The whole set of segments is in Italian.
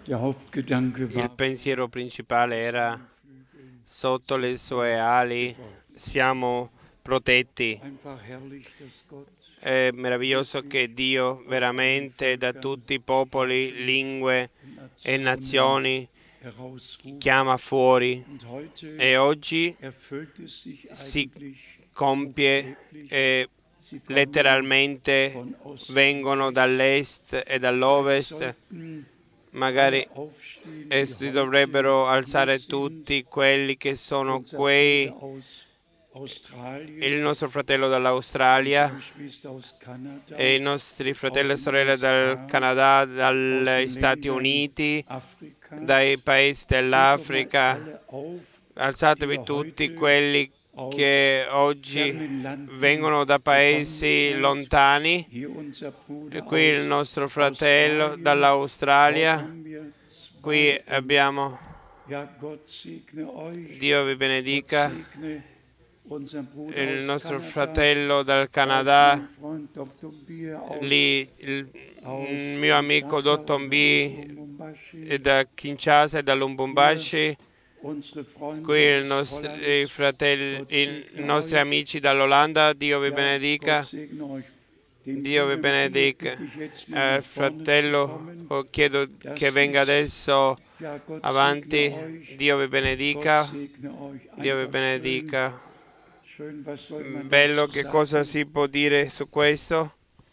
Der Hauptgedanke Il war, pensiero principale era: sotto le sue ali siamo protetti. einfach herrlich, dass Gott È meraviglioso che Dio veramente da tutti i popoli, lingue e nazioni herausruft. chiama fuori, Und heute e oggi erfüllt es sich si eigentlich compie buchstäblich. e Sie kommen letteralmente von Osten vengono und dall'est e Vielleicht dall'ovest. sollten Magari alle aufstehen, die si dovrebbero heute alzare hier sind. tutti quelli che sono Unser quei, Bruder aus Australien, il nostro fratello unsere dall'Australia Geschwister aus Kanada, e i nostri fratelli e aus den sorelle dal USA, Canada, aus dagli den Stati Ländern Uniti, Afrikas. dai paesi Steht doch mal dell'Africa. alle auf, die Alzatevi wir tutti heute quelli aus che oggi fernen Landen vengono da gekommen paesi seid. lontani. Hier unser E Bruder qui il aus nostro fratello Australien. Dort dall'Australia. haben wir Qui zwei. abbiamo, Ja, Gott segne euch. Dio vi Gott benedica, segne unseren Bruder il aus nostro Kanada, fratello dal aus Canada, mein Freund Dr. Bier, lì il aus mio amico Kinshasa Dotton und B aus Lubumbashi. da Kinshasa e da Hier Lubumbashi. unsere Freunde Qui i aus nostri Holland. fratelli, Gott i segne nostri euch. amici dall'Olanda, Dio vi Ja, Gott benedica, segne euch. Den Dio vi Bruder Bier benedica. bitte ich jetzt mal nach vorne zu Fratello, kommen. chiedo che Das venga ist, adesso ja, Gott segne avanti. euch. Dio vi Gott benedica, segne euch. Dio vi Einfach schön. benedica. Schön, was soll man Bello, dazu che cosa sagen? si può dire su questo?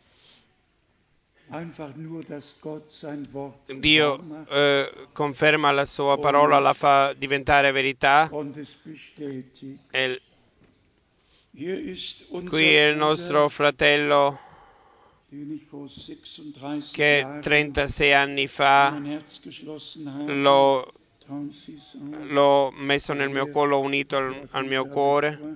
Einfach nur, dass Gott sein Wort Dio wahr macht conferma la sua parola, la fa diventare verità. und es bestätigt. E Hier ist unser qui è il nostro Bruder, fratello den ich vor 36 che Jahren 36 anni in fa mein Herz geschlossen habe. l'ho Trauen Sie es an. l'ho messo nel mio collo, unito al mio cuore,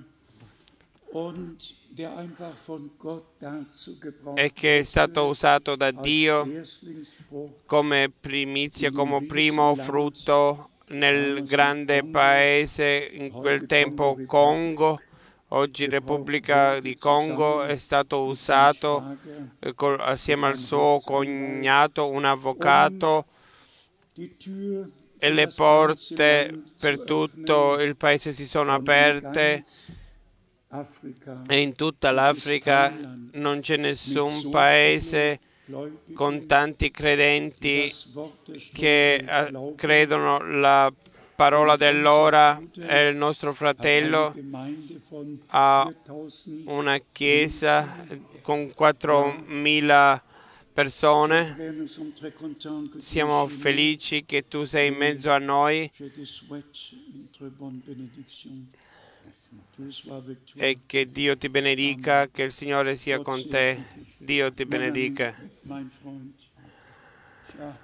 Und der einfach von Gott dazu gebraucht e che è stato wurde, usato da als Dio Erstlingsfrucht come primizia, in come dem primo Riesenland, frutto nel damals grande Kongo, paese, in quel heute tempo Kongo-Republik, Congo, oggi gebraucht Repubblica wurde di Congo, è zusammen stato mit seinem usato Schwager, assieme mit al einem suo Rechtsanwalt, cognato, un um avvocato, die Tür e für le das ganze porte Land per zu tutto öffnen il paese si sono und in aperte, ganz Afrika e in tutta gibt es l'Africa kein Land non c'è mit nessun so paese vielen con Gläubigen, tanti die credenti das Wort der che Stunde glauben. credono la parola Und unser dell'ora, e Bruder il nostro hat eine fratello Gemeinde von ha 4000 una chiesa Menschen. con Ja, 4.000 c'est persone. vrai, nous sommes très contents que tu Siamo es chez nous. felici che tu sei in mezzo a noi Je te souhaite une très bonne bénédiction. Tu sois avec toi. e che Dio ti benedica, che il Signore sia con te. Dio ti Mon ami, benedica. mein Freund. Ja.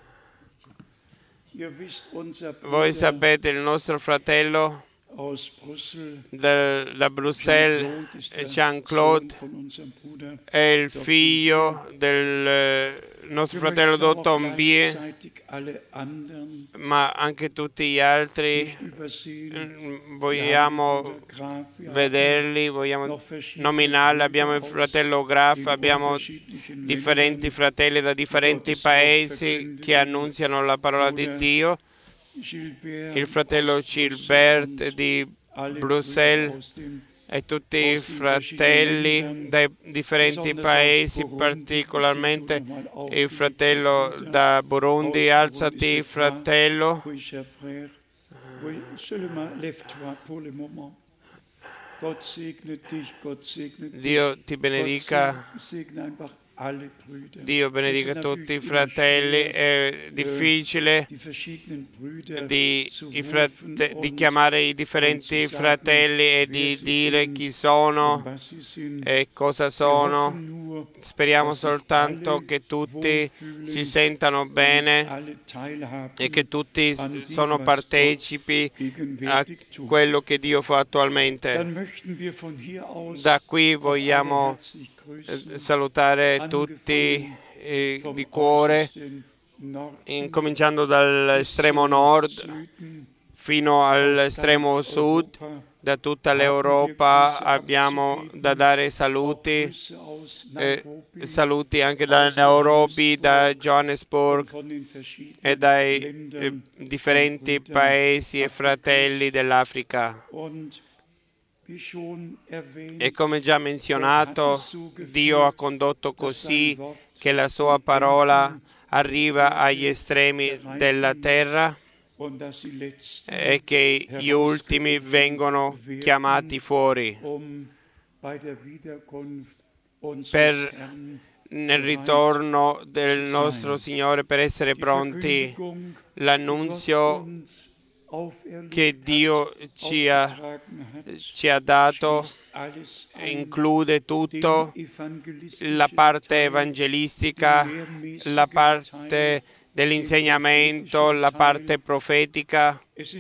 Ihr wisst, unser Voi Bruder sapete, il nostro fratello aus Brüssel, da Bruxelles, Jean-Claude, ist der Jean-Claude, Sohn von unserem Bruder. è il figlio del nostro Wir fratello möchten aber auch Dotton Bie, gleichzeitig alle anderen ma anche tutti gli altri nicht übersehen. Wir haben vogliamo Bruder Graf, wir haben vederli, vogliamo noch verschiedene nominarli. Abbiamo il Brüder fratello Graf, in abbiamo unterschiedlichen differenti Ländern, fratelli da differenti Gottes Wort paesi verkündigen. che annunziano la parola di Bruder Dio. Gilbert Il fratello aus Brüssel Gilbert und di alle Bruxelles Brüder aus dem e tutti i aus den verschiedenen fratelli Ländern, dai differenti besonders aus paesi, Burundi. particolarmente Steh du nochmal auf, il geliebter fratello Bruder. da Burundi. Aus Alzati, Burundi, c'est toi, fratello. oui, cher frère. Oui, seulement lève-toi pour le moment. Gott segne dich, Gott segne dich. Dio ti Gott benedica. segne einfach alle Brüder. Dio Es benedica ist tutti i natürlich immer fratelli. schwer, È difficile die verschiedenen Brüder di zu rufen und chiamare i und differenti zu sagen, fratelli e wer di sie dire sind chi und sono was sie sind. e cosa Wir sono. hoffen nur, Speriamo dass sich soltanto alle che tutti si wohlfühlen sentano und bene alle teilhaben e che tutti an dem, sono was partecipi Gott a gegenwärtig tut. quello che Dio fa attualmente. Dann möchten wir von hier aus Da qui auch alle vogliamo herzlich grüßen, salutare tutti vom di cuore, äußersten Norden incominciando bis dall'estremo zum nord Süden, fino all'estremo sud. Da tutta l'Europa abbiamo da dare saluti, saluti anche da Nairobi, da Johannesburg e dai differenti paesi e fratelli dell'Africa. E come già menzionato, Dio ha condotto così che la sua parola arriva agli estremi della terra e che gli ultimi vengono chiamati fuori nel ritorno del nostro Signore, per essere pronti. L'annunzio che Dio ci ha dato include tutto, la parte evangelistica, la parte dell'insegnamento, la parte profetica.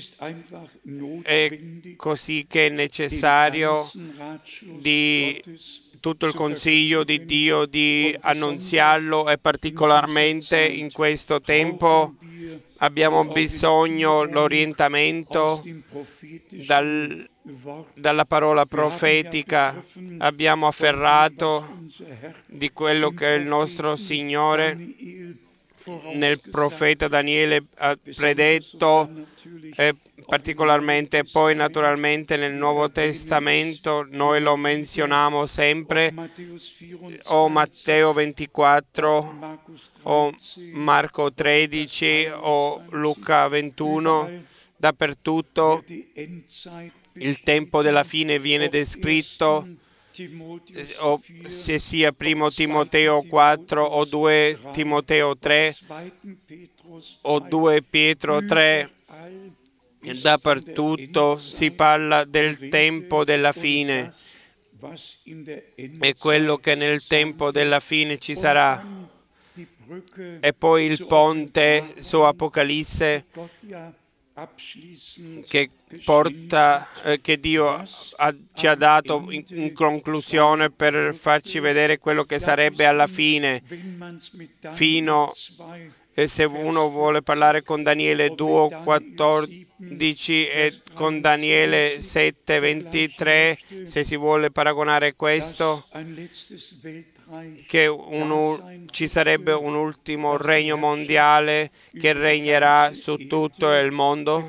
È così che è necessario di tutto il consiglio di Dio di annunziarlo, e particolarmente in questo tempo abbiamo bisogno dell'orientamento dalla parola profetica. Abbiamo afferrato di quello che il nostro Signore nel profeta Daniele ha predetto, e particolarmente poi naturalmente nel Nuovo Testamento noi lo menzioniamo sempre, o Matteo 24 o Marco 13 o Luca 21. Dappertutto il tempo della fine viene descritto, o se sia primo Timoteo 4 o 2 Timoteo 3 o 2 Pietro 3. Dappertutto si parla del tempo della fine e quello che nel tempo della fine ci sarà. E poi il ponte su Apocalisse che porta, che Dio ci ha dato in conclusione per farci vedere quello che sarebbe alla fine, fino, e se uno vuole parlare con Daniele 2,14 e con Daniele 7,23, se si vuole paragonare questo, che ci sarebbe un ultimo regno mondiale che regnerà su tutto il mondo.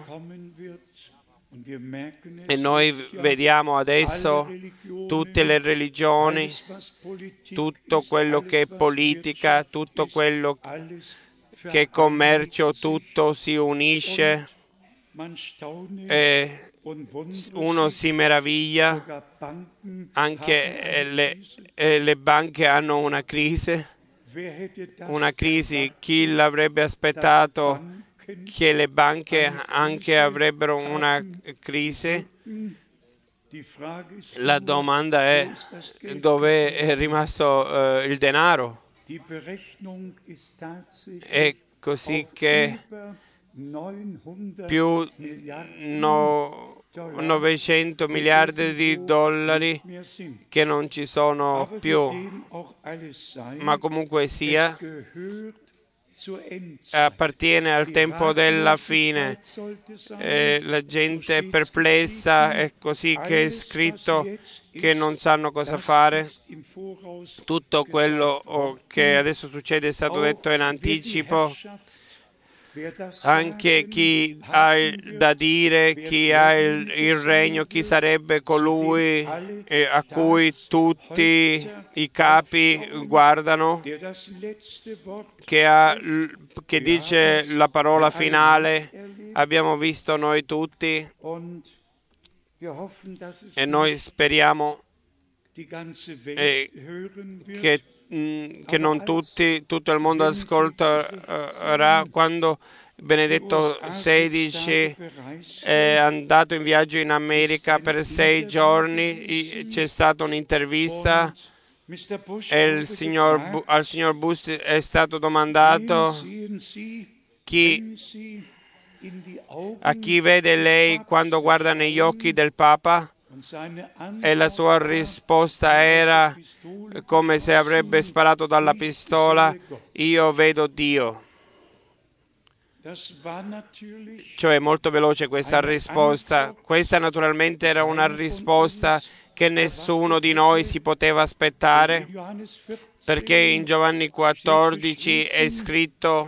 E noi vediamo adesso tutte le religioni, tutto quello che è politica, tutto quello che è commercio, tutto si unisce e uno si meraviglia. Anche le banche hanno una crisi. Chi l'avrebbe aspettato che le banche anche avrebbero una crisi? La domanda è: dove è rimasto il denaro? È così che più 900 miliardi di dollari che non ci sono più, ma comunque sia appartiene al tempo della fine. La gente è perplessa, è così che è scritto, che non sanno cosa fare. Tutto quello che adesso succede è stato detto in anticipo. Anche chi ha da dire, chi ha il regno, chi sarebbe colui a cui tutti i capi guardano, che dice la parola finale, abbiamo visto noi tutti, e noi speriamo che non tutto il mondo ascolterà. Quando Benedetto XVI è andato in viaggio in America per 6 giorni, c'è stata un'intervista e al signor Bush è stato domandato a chi vede lei quando guarda negli occhi del Papa, e la sua risposta era, come se avrebbe sparato dalla pistola: io vedo Dio. Cioè molto veloce questa risposta. Questa naturalmente era una risposta che nessuno di noi si poteva aspettare, perché in Giovanni 14 è scritto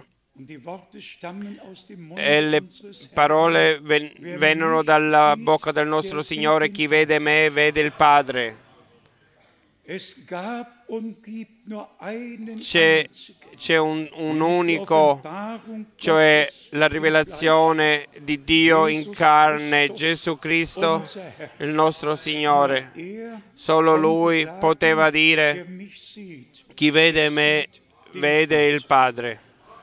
e le parole vennero dalla bocca del nostro Signore: chi vede me vede il Padre. C'è un unico, cioè la rivelazione di Dio in carne, Gesù Cristo, il nostro Signore. Solo Lui poteva dire: chi vede me vede il Padre.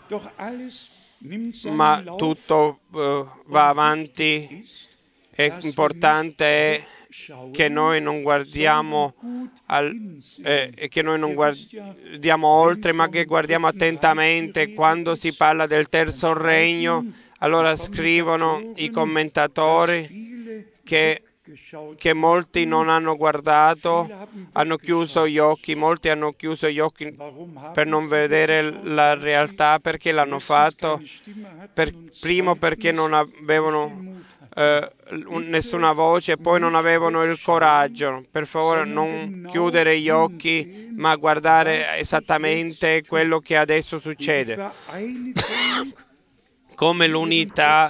Ma tutto va avanti. È importante che noi non guardiamo che noi non guardiamo oltre, ma che guardiamo attentamente. Quando si parla del terzo regno, allora scrivono i commentatori che molti non hanno guardato, hanno chiuso gli occhi, molti hanno chiuso gli occhi per non vedere la realtà. Perché l'hanno fatto? Primo perché non avevano nessuna voce, poi non avevano il coraggio. Per favore, non chiudere gli occhi, ma guardare esattamente quello che adesso succede. Come l'unità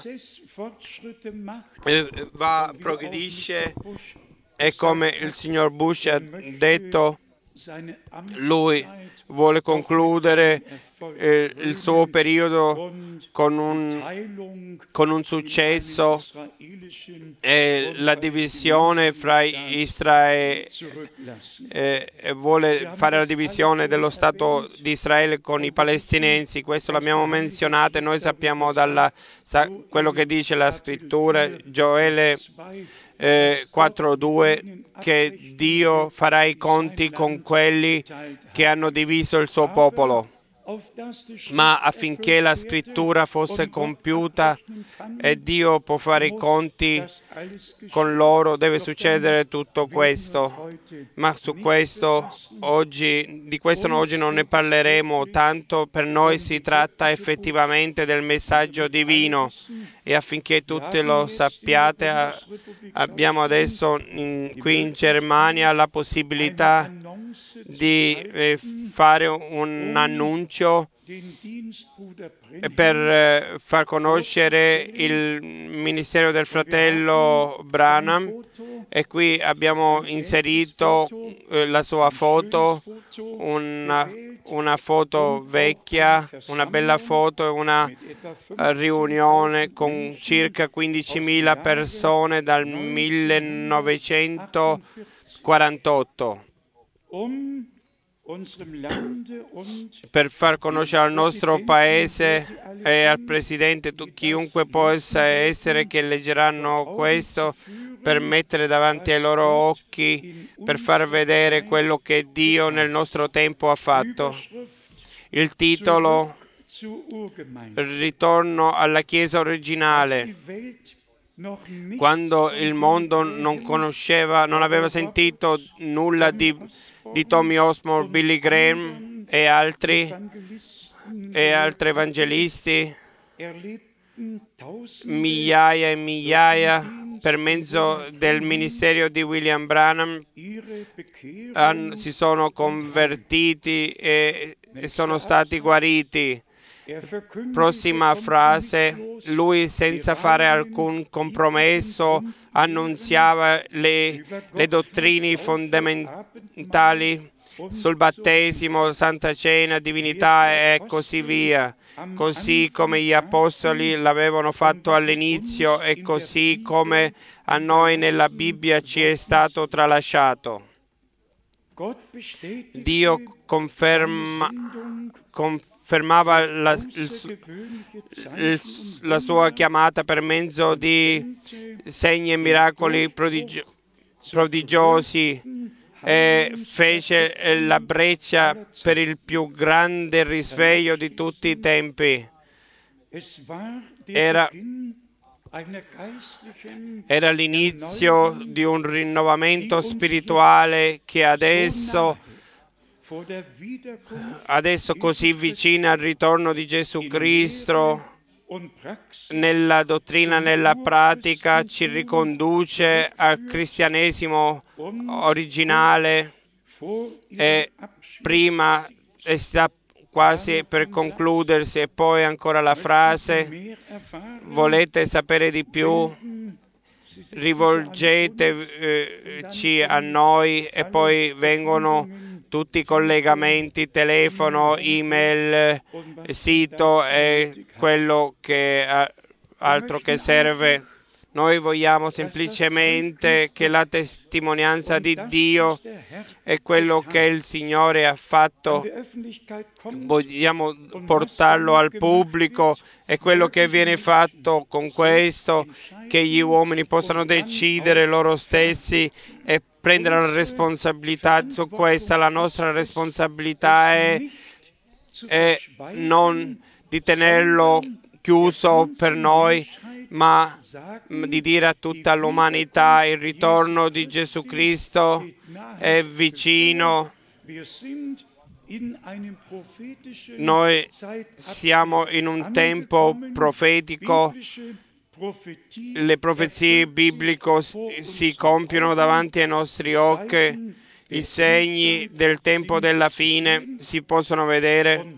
progredisce, e come il signor Bush ha detto, lui vuole concludere il suo periodo con un successo, e la divisione fra Israele, vuole fare la divisione dello Stato di Israele con i palestinesi. Questo l'abbiamo menzionato e noi sappiamo quello che dice la scrittura, Gioele 4:2, che Dio farà i conti con quelli che hanno diviso il suo popolo. Ma affinché la scrittura fosse compiuta e Dio può fare i conti con loro, deve succedere tutto questo. Ma di questo oggi non ne parleremo, tanto per noi si tratta effettivamente del messaggio divino. E affinché tutti lo sappiate, abbiamo adesso qui in Germania la possibilità di fare un annuncio per far conoscere il ministero del fratello Branham, e qui abbiamo inserito la sua foto, una foto vecchia, una bella foto, una riunione con circa 15.000 persone dal 1948. Per far conoscere al nostro paese e al Presidente, chiunque possa essere, che leggeranno questo, per mettere davanti ai loro occhi, per far vedere quello che Dio nel nostro tempo ha fatto. Il titolo: Ritorno alla Chiesa originale. Quando il mondo non aveva sentito nulla di Tommy Osborne, Billy Graham e altri evangelisti, migliaia e migliaia, per mezzo del ministero di William Branham, si sono convertiti e sono stati guariti. Prossima frase: lui, senza fare alcun compromesso, annunziava le dottrine fondamentali sul battesimo, Santa Cena, divinità e così via, così come gli apostoli l'avevano fatto all'inizio e così come a noi nella Bibbia ci è stato tralasciato. Dio confermava la sua chiamata per mezzo di segni e miracoli prodigiosi, e fece la breccia per il più grande risveglio di tutti i tempi. Era l'inizio di un rinnovamento spirituale che adesso così vicino al ritorno di Gesù Cristo, nella dottrina, nella pratica, ci riconduce al cristianesimo originale e prima sta quasi per concludersi. E poi ancora la frase: volete sapere di più? Rivolgeteci a noi. E poi vengono tutti i collegamenti, telefono, email, sito e quello che altro che serve. Noi vogliamo semplicemente che la testimonianza di Dio e quello che il Signore ha fatto, vogliamo portarlo al pubblico, e quello che viene fatto con questo, che gli uomini possano decidere loro stessi e prendere la responsabilità su questa. La nostra responsabilità è non di tenerlo chiuso per noi, ma di dire a tutta l'umanità: il ritorno di Gesù Cristo è vicino. Noi siamo in un tempo profetico. Le profezie bibliche si compiono davanti ai nostri occhi. I segni del tempo della fine si possono vedere.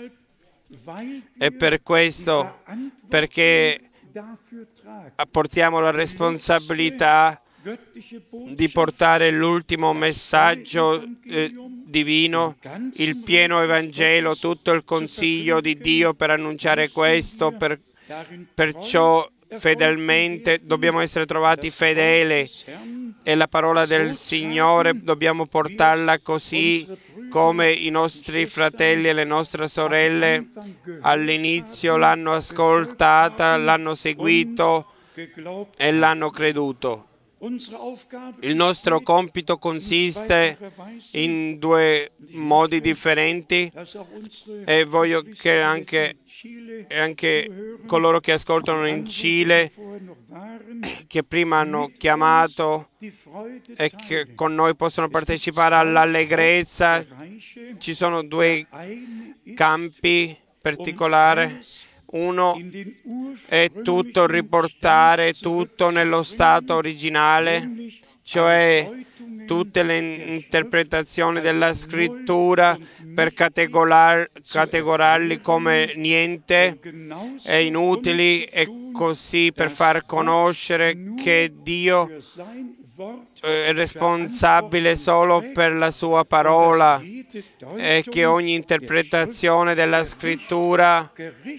E per questo, perché portiamo la responsabilità di portare l'ultimo messaggio divino, il pieno Evangelo, tutto il consiglio di Dio per annunciare questo. Perciò fedelmente dobbiamo essere trovati fedeli, e la parola del Signore dobbiamo portarla così come i nostri fratelli e le nostre sorelle all'inizio l'hanno ascoltata, l'hanno seguito e l'hanno creduto. Il nostro compito consiste in due modi differenti, e voglio che anche coloro che ascoltano in Cile, che prima hanno chiamato e che con noi possono partecipare all'allegrezza. Ci sono due campi particolari. Uno è tutto riportare tutto nello stato originale, cioè tutte le interpretazioni della scrittura, per categorizzarli come niente e inutili, e così per far conoscere che Dio è responsabile solo per la sua parola, e che ogni interpretazione della scrittura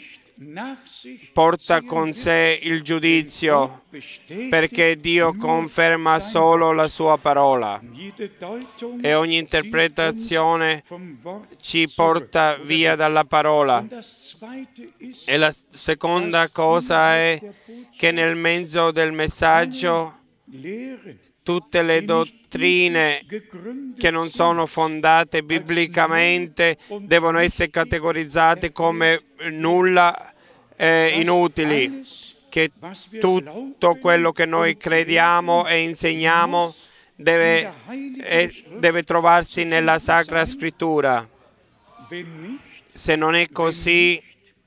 porta con sé il giudizio, perché Dio conferma solo la sua parola, e ogni interpretazione ci porta via dalla parola. E la seconda cosa è che nel mezzo del messaggio tutte le dottrine che non sono fondate biblicamente devono essere categorizzate come nulla e inutili, che tutto quello che noi crediamo e insegniamo deve trovarsi nella Sacra Scrittura. Se non è così,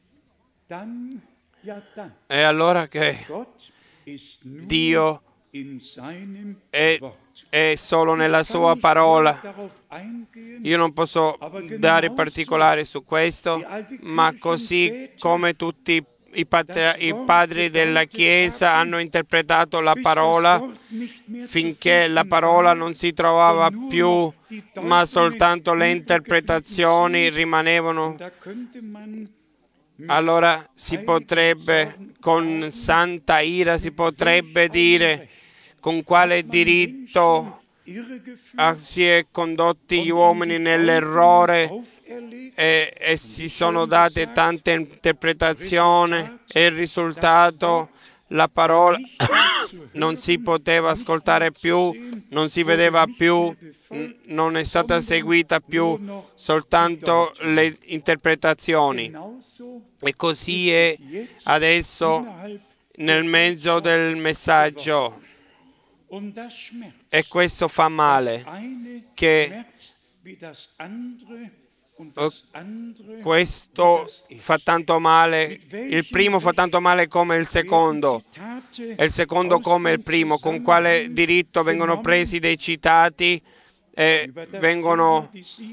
è allora che Dio è solo nella sua parola. Io non posso dare particolari su questo, ma così come tutti i padri della Chiesa hanno interpretato la parola, finché la parola non si trovava più, ma soltanto le interpretazioni rimanevano. Allora si potrebbe, con santa ira, si potrebbe dire: con quale diritto si è condotti gli uomini nell'errore e si sono date tante interpretazioni, e il risultato, la parola non si poteva ascoltare più, non si vedeva più, non è stata seguita più, soltanto le interpretazioni. E così è adesso nel mezzo del messaggio. E questo fa male, che questo fa tanto male, il primo fa tanto male come il secondo, e il secondo come il primo. Con quale diritto vengono presi dei citati e vengono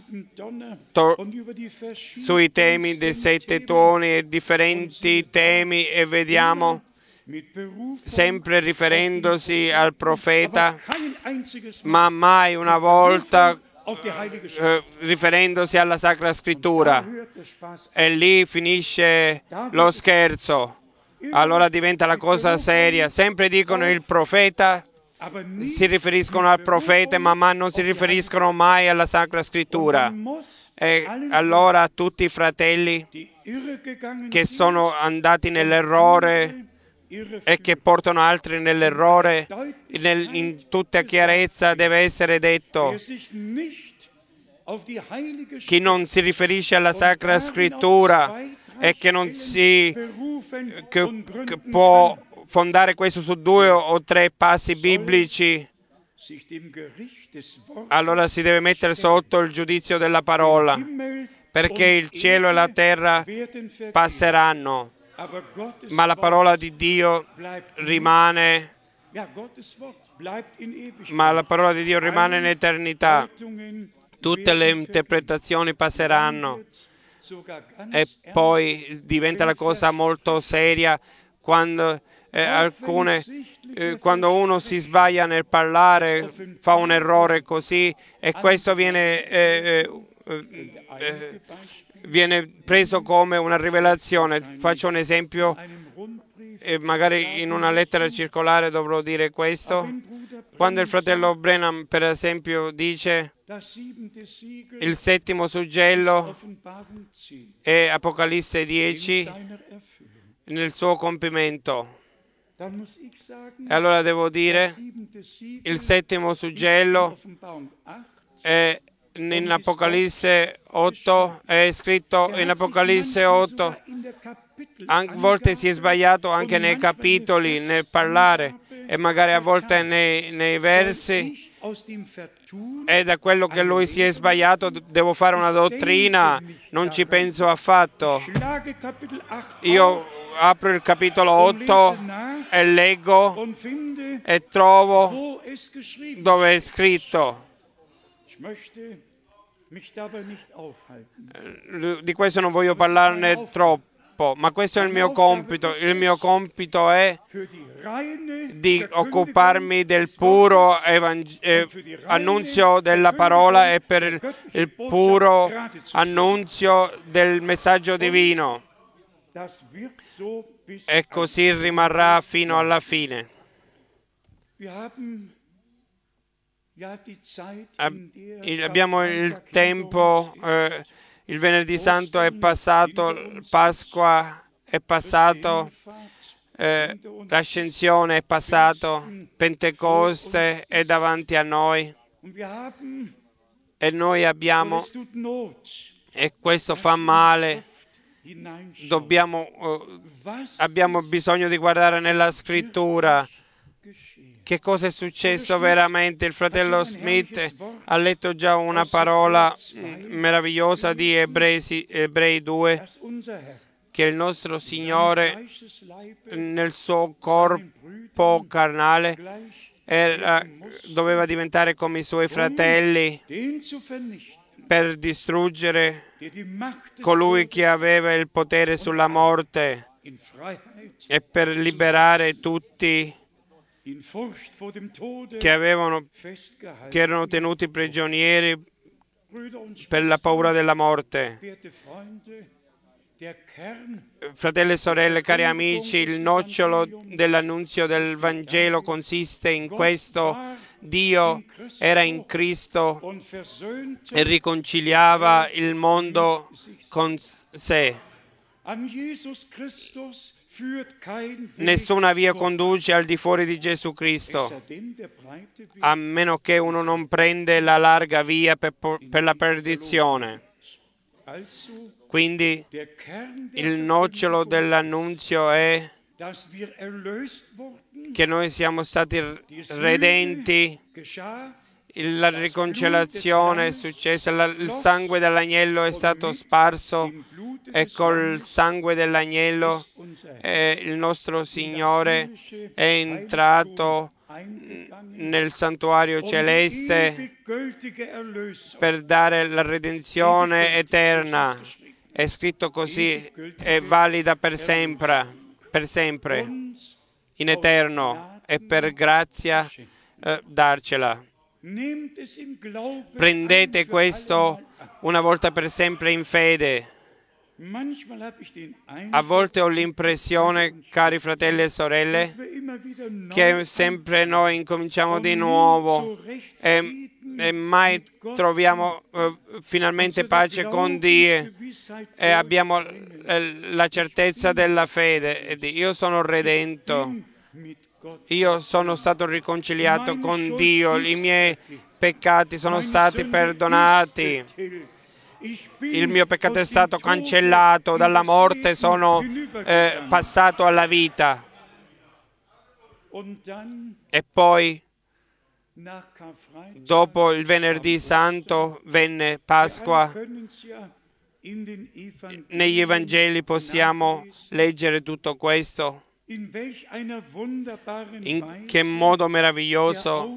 sui temi dei 7 tuoni e differenti temi, e vediamo sempre riferendosi al profeta, ma mai una volta riferendosi alla Sacra Scrittura. E lì finisce lo scherzo, allora diventa la cosa seria. Sempre dicono il profeta, si riferiscono al profeta, ma non si riferiscono mai alla Sacra Scrittura. E allora tutti i fratelli che sono andati nell'errore e che portano altri nell'errore, in tutta chiarezza deve essere detto: chi non si riferisce alla Sacra Scrittura e che non si che può fondare questo su 2 o 3 passi biblici, allora si deve mettere sotto il giudizio della parola, perché il cielo e la terra passeranno, ma la parola di Dio rimane, in eternità. Tutte le interpretazioni passeranno, e poi diventa la cosa molto seria quando quando uno si sbaglia nel parlare, fa un errore così, e questo viene preso come una rivelazione. Faccio un esempio, magari in una lettera circolare dovrò dire questo. Quando il fratello Branham, per esempio, dice il 7° suggello è Apocalisse 10 nel suo compimento, e allora devo dire il 7° suggello è in Apocalisse 8, è scritto in Apocalisse 8. A volte si è sbagliato anche nei capitoli, nel parlare, e magari a volte nei versi, e da quello che lui si è sbagliato devo fare una dottrina, non ci penso affatto. Io apro il capitolo 8 e leggo e trovo dove è scritto. Di questo non voglio parlarne troppo, ma questo è il mio compito. Il mio compito è di occuparmi del puro annunzio della parola e per il puro annunzio del messaggio divino. E così rimarrà fino alla fine. Abbiamo il tempo, il Venerdì Santo è passato, Pasqua è passato, l'Ascensione è passato, Pentecoste è davanti a noi, e noi abbiamo, e questo fa male, abbiamo bisogno di guardare nella Scrittura che cosa è successo veramente. Il fratello Smith ha letto già una parola meravigliosa di Ebrei 2, che il nostro Signore nel suo corpo carnale doveva diventare come i suoi fratelli per distruggere colui che aveva il potere sulla morte e per liberare tutti che erano tenuti prigionieri per la paura della morte. Fratelli e sorelle, cari amici, il nocciolo dell'annunzio del Vangelo consiste in questo: Dio era in Cristo e riconciliava il mondo con sé. Nessuna via conduce al di fuori di Gesù Cristo, a meno che uno non prende la larga via per la perdizione. Quindi il nocciolo dell'annunzio è che noi siamo stati redenti, la riconciliazione è successa, il sangue dell'agnello è stato sparso e col sangue dell'agnello il nostro Signore è entrato nel santuario celeste per dare la redenzione eterna. È scritto così, è valida per sempre, in eterno, e per grazia darcela. Prendete questo una volta per sempre in fede. A volte ho l'impressione, cari fratelli e sorelle, che sempre noi incominciamo di nuovo e mai troviamo finalmente pace con Dio e abbiamo la certezza della fede. Io sono redento, io sono stato riconciliato con Dio, i miei peccati sono stati perdonati. Il mio peccato è stato cancellato, dalla morte sono passato alla vita. E poi, dopo il venerdì santo, venne Pasqua. Negli Evangeli possiamo leggere tutto questo. In che modo meraviglioso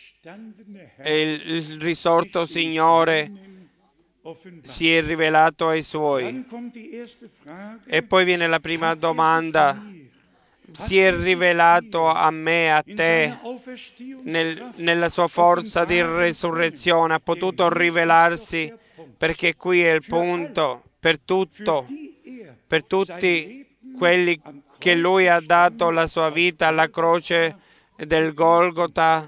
il risorto Signore si è rivelato ai Suoi. E poi viene la prima domanda: si è rivelato a me, a te, nella sua forza di resurrezione? Ha potuto rivelarsi, perché qui è il punto, per tutti quelli che Lui ha dato la sua vita alla croce del Golgota.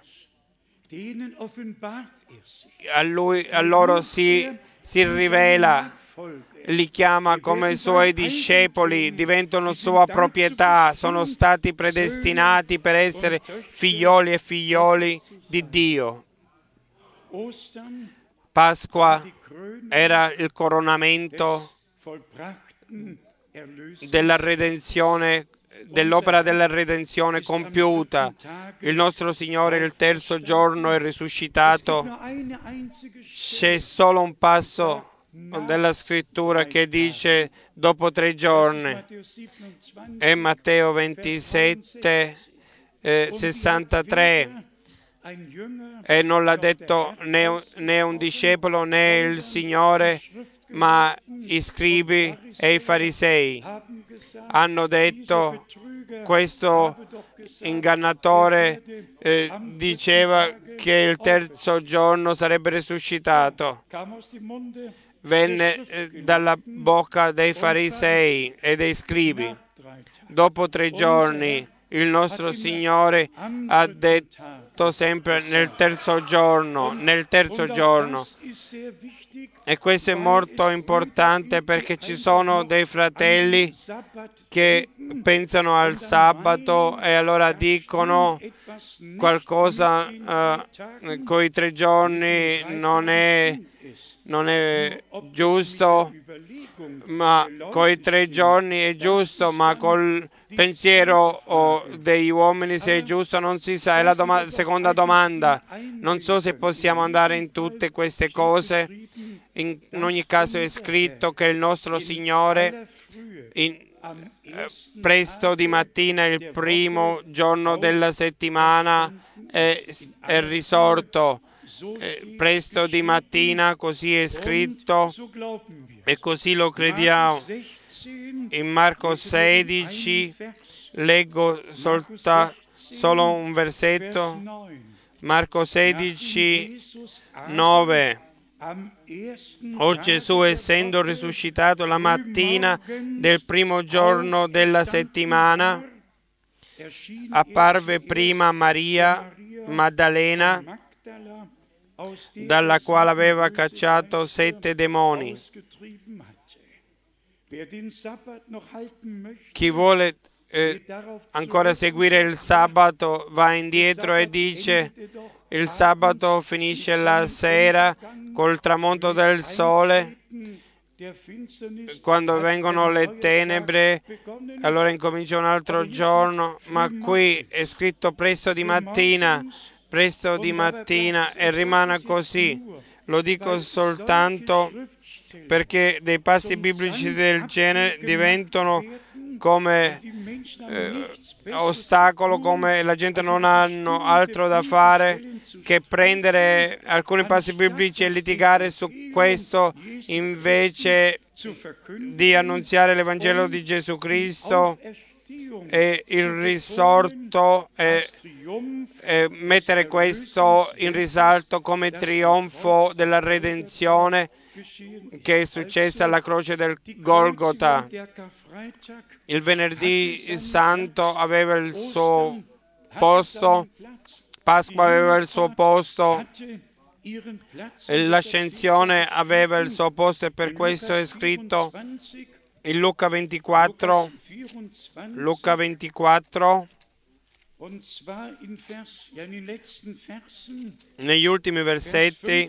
A loro si rivela, li chiama come suoi discepoli, diventano sua proprietà, sono stati predestinati per essere figlioli e figlioli di Dio. Pasqua era il coronamento della redenzione, dell'opera della redenzione compiuta. Il nostro Signore il terzo giorno è risuscitato. C'è solo un passo della scrittura che dice dopo 3 giorni. È Matteo 27, 63. E non l'ha detto né un discepolo né il Signore, ma i scribi e i farisei hanno detto: questo ingannatore diceva che il terzo giorno sarebbe risuscitato. Venne dalla bocca dei farisei e dei scribi. Dopo 3 giorni il nostro Signore ha detto sempre nel terzo giorno. E questo è molto importante, perché ci sono dei fratelli che pensano al sabato e allora dicono qualcosa coi 3 giorni non è giusto, ma coi 3 giorni è giusto, ma col pensiero degli uomini se è giusto non si sa. È la seconda domanda. Non so se possiamo andare in tutte queste cose. In ogni caso è scritto che il nostro Signore presto di mattina, il primo giorno della settimana, è risorto. Presto di mattina, così è scritto e così lo crediamo. In Marco 16 leggo solo un versetto. Marco 16, 9. O Gesù, essendo risuscitato la mattina del primo giorno della settimana, apparve prima a Maria Maddalena, dalla quale aveva cacciato 7 demoni. Chi vuole ancora seguire il sabato va indietro e dice: il sabato finisce la sera col tramonto del sole, quando vengono le tenebre, allora incomincia un altro giorno. Ma qui è scritto presto di mattina presto di mattina e rimane così. Lo dico soltanto perché dei passi biblici del genere diventano come ostacolo, come la gente non hanno altro da fare che prendere alcuni passi biblici e litigare su questo invece di annunziare l'Evangelo di Gesù Cristo e il risorto e mettere questo in risalto come trionfo della redenzione che è successa alla croce del Golgota. Il venerdì santo aveva il suo posto, Pasqua aveva il suo posto, l'ascensione aveva il suo posto e per questo è scritto in Luca 24, negli ultimi versetti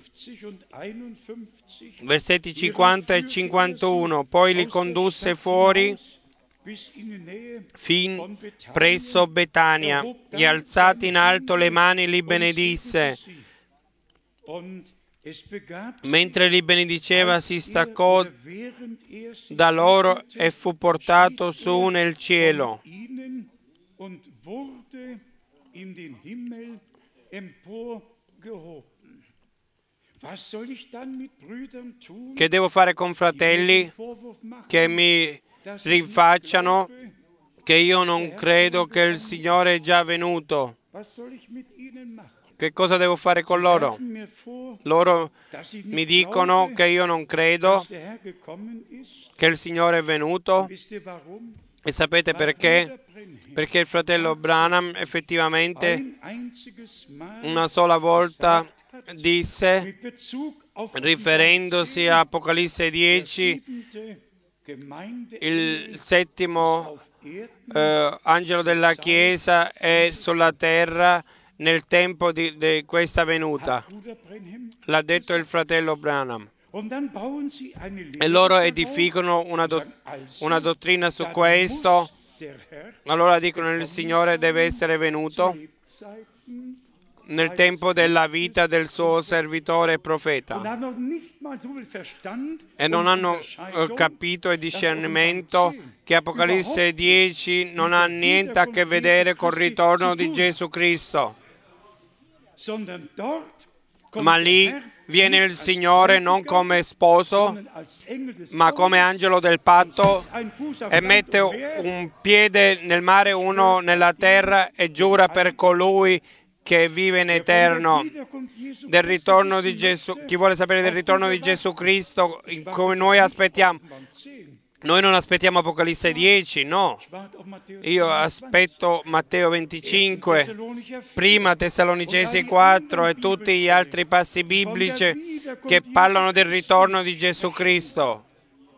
50 e 51, poi li condusse fuori fin presso Betania e alzate in alto le mani li benedisse. Mentre li benediceva si staccò da loro e fu portato su nel cielo. Che devo fare con fratelli che mi rinfacciano che io non credo che il Signore è già venuto? Che cosa devo fare con loro? Loro mi dicono che io non credo che il Signore è venuto. E sapete perché? Perché il fratello Branham effettivamente una sola volta disse, riferendosi a Apocalisse 10, il settimo angelo della Chiesa è sulla terra nel tempo di questa venuta. L'ha detto il fratello Branham. E loro edificano una dottrina su questo. Allora dicono che il Signore deve essere venuto nel tempo della vita del suo servitore e profeta. E non hanno capito il discernimento che Apocalisse 10 non ha niente a che vedere col ritorno di Gesù Cristo. Ma lì viene il Signore non come sposo, ma come angelo del patto e mette un piede nel mare, uno nella terra e giura per colui che vive in eterno del ritorno di Gesù. Chi vuole sapere del ritorno di Gesù Cristo, come noi aspettiamo? Noi non aspettiamo Apocalisse 10, no. Io aspetto Matteo 25, prima Tessalonicesi 4 e tutti gli altri passi biblici che parlano del ritorno di Gesù Cristo.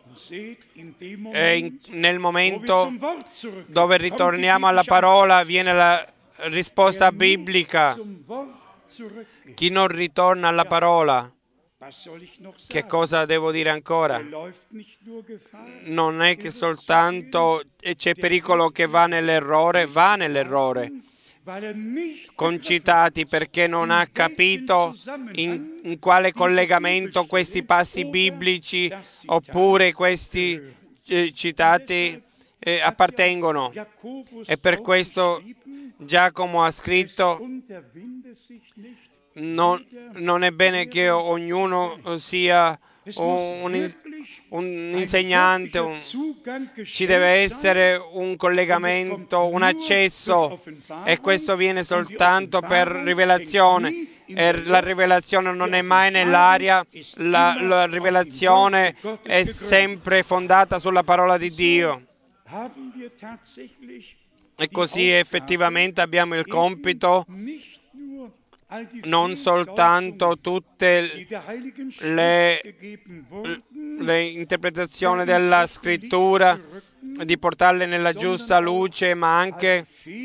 E nel momento dove ritorniamo alla parola viene la risposta biblica. Chi non ritorna alla parola, che cosa devo dire ancora? Non è che soltanto c'è pericolo che va nell'errore, concitati perché non ha capito in quale collegamento questi passi biblici oppure questi citati appartengono. E per questo Giacomo ha scritto: non è bene che ognuno sia un insegnante, ci deve essere un collegamento, un accesso, e questo viene soltanto per rivelazione. E la rivelazione non è mai nell'aria, la rivelazione è sempre fondata sulla parola di Dio. E così effettivamente abbiamo il compito non soltanto tutte le interpretazioni della scrittura, di portarle nella giusta luce, ma anche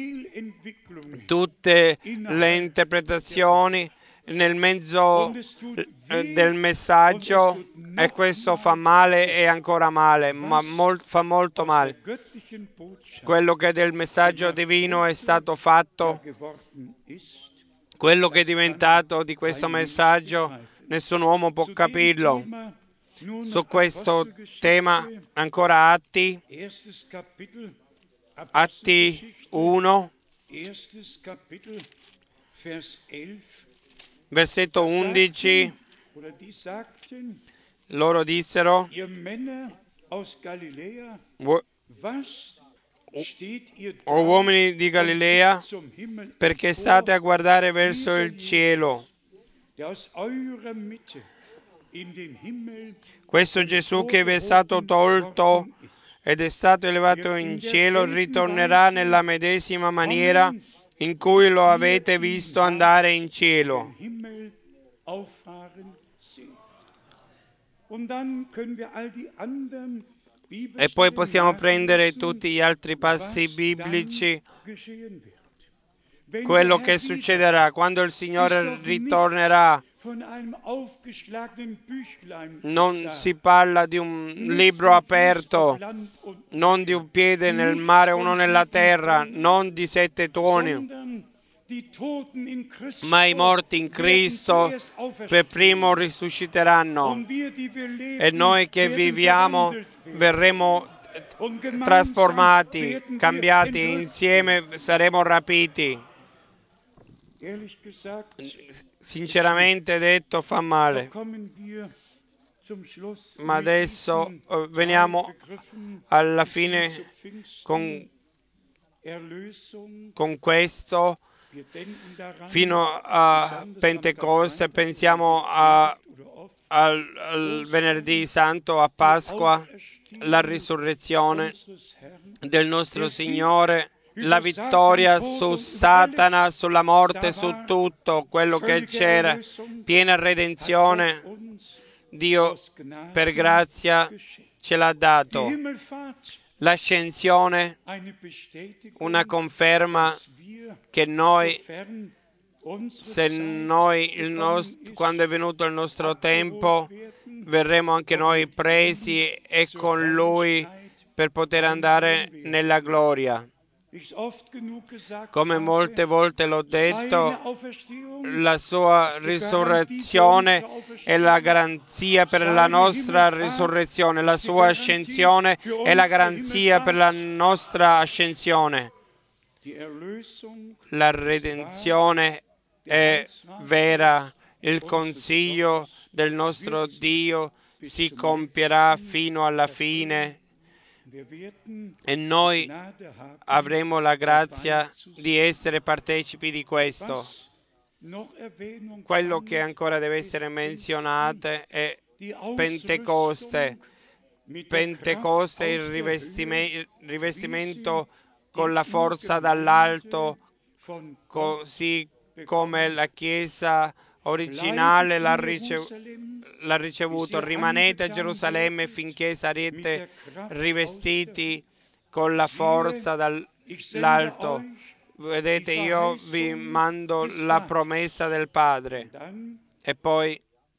tutte le interpretazioni nel mezzo del messaggio, e questo fa male e ancora male, ma fa molto male. Quello che del messaggio divino è stato fatto Quello che è diventato di questo messaggio, nessun uomo può capirlo. Su questo tema, ancora Atti 1, versetto 11, loro dissero: o uomini di Galilea, perché state a guardare verso il cielo? Questo Gesù che vi è stato tolto ed è stato elevato in cielo ritornerà nella medesima maniera in cui lo avete visto andare in cielo. E poi possiamo prendere tutti gli altri passi biblici, quello che succederà quando il Signore ritornerà. Non si parla di un libro aperto, non di un piede nel mare, uno nella terra, non di 7 tuoni, ma i morti in Cristo per primo risusciteranno e noi che viviamo verremo trasformati, cambiati, insieme saremo rapiti. Sinceramente detto fa male, ma adesso veniamo alla fine con questo. Fino a Pentecoste pensiamo al venerdì santo, a Pasqua, la risurrezione del nostro Signore, la vittoria su Satana, sulla morte, su tutto quello che c'era, piena redenzione. Dio per grazia ce l'ha dato. L'ascensione, una conferma che noi, quando è venuto il nostro tempo, verremo anche noi presi e con Lui per poter andare nella gloria. Come molte volte l'ho detto, la sua risurrezione è la garanzia per la nostra risurrezione, la sua ascensione è la garanzia per la nostra ascensione. La redenzione è vera, il consiglio del nostro Dio si compierà fino alla fine e noi avremo la grazia di essere partecipi di questo. Quello che ancora deve essere menzionato è Pentecoste. Pentecoste è il rivestimento con la forza dall'alto, così come la Chiesa originale l'ha ricevuto. Rimanete a Gerusalemme finché sarete rivestiti con la forza dall'alto. Vedete, io vi mando la promessa del Padre. E poi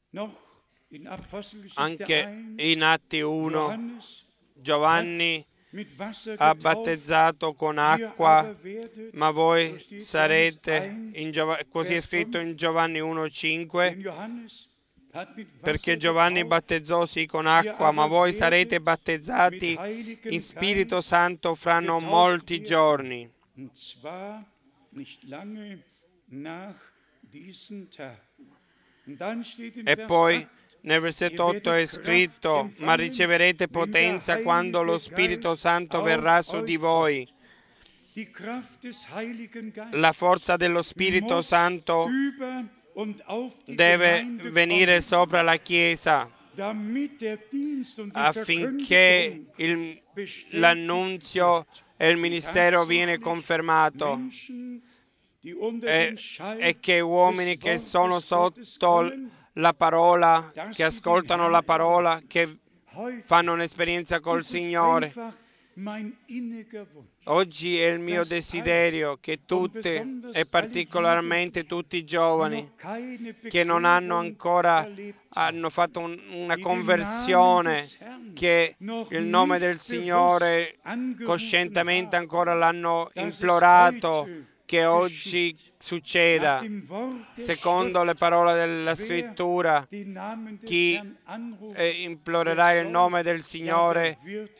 anche in Atti 1, Giovanni ha battezzato con acqua, ma voi sarete, così è scritto in Giovanni 1,5, perché Giovanni battezzò sì con acqua, ma voi sarete battezzati in Spirito Santo fra non molti giorni. E poi nel versetto 8 è scritto: ma riceverete potenza quando lo Spirito Santo verrà su di voi. La forza dello Spirito Santo deve venire sopra la Chiesa affinché l'annunzio e il ministero viene confermato e che uomini che sono sotto la parola, che ascoltano la parola, che fanno un'esperienza col Signore. Oggi è il mio desiderio che tutti, e particolarmente tutti i giovani che non hanno ancora fatto una conversione, che il nome del Signore coscientemente ancora l'hanno implorato, che oggi succeda. Secondo le parole della Scrittura, chi implorerà il nome del Signore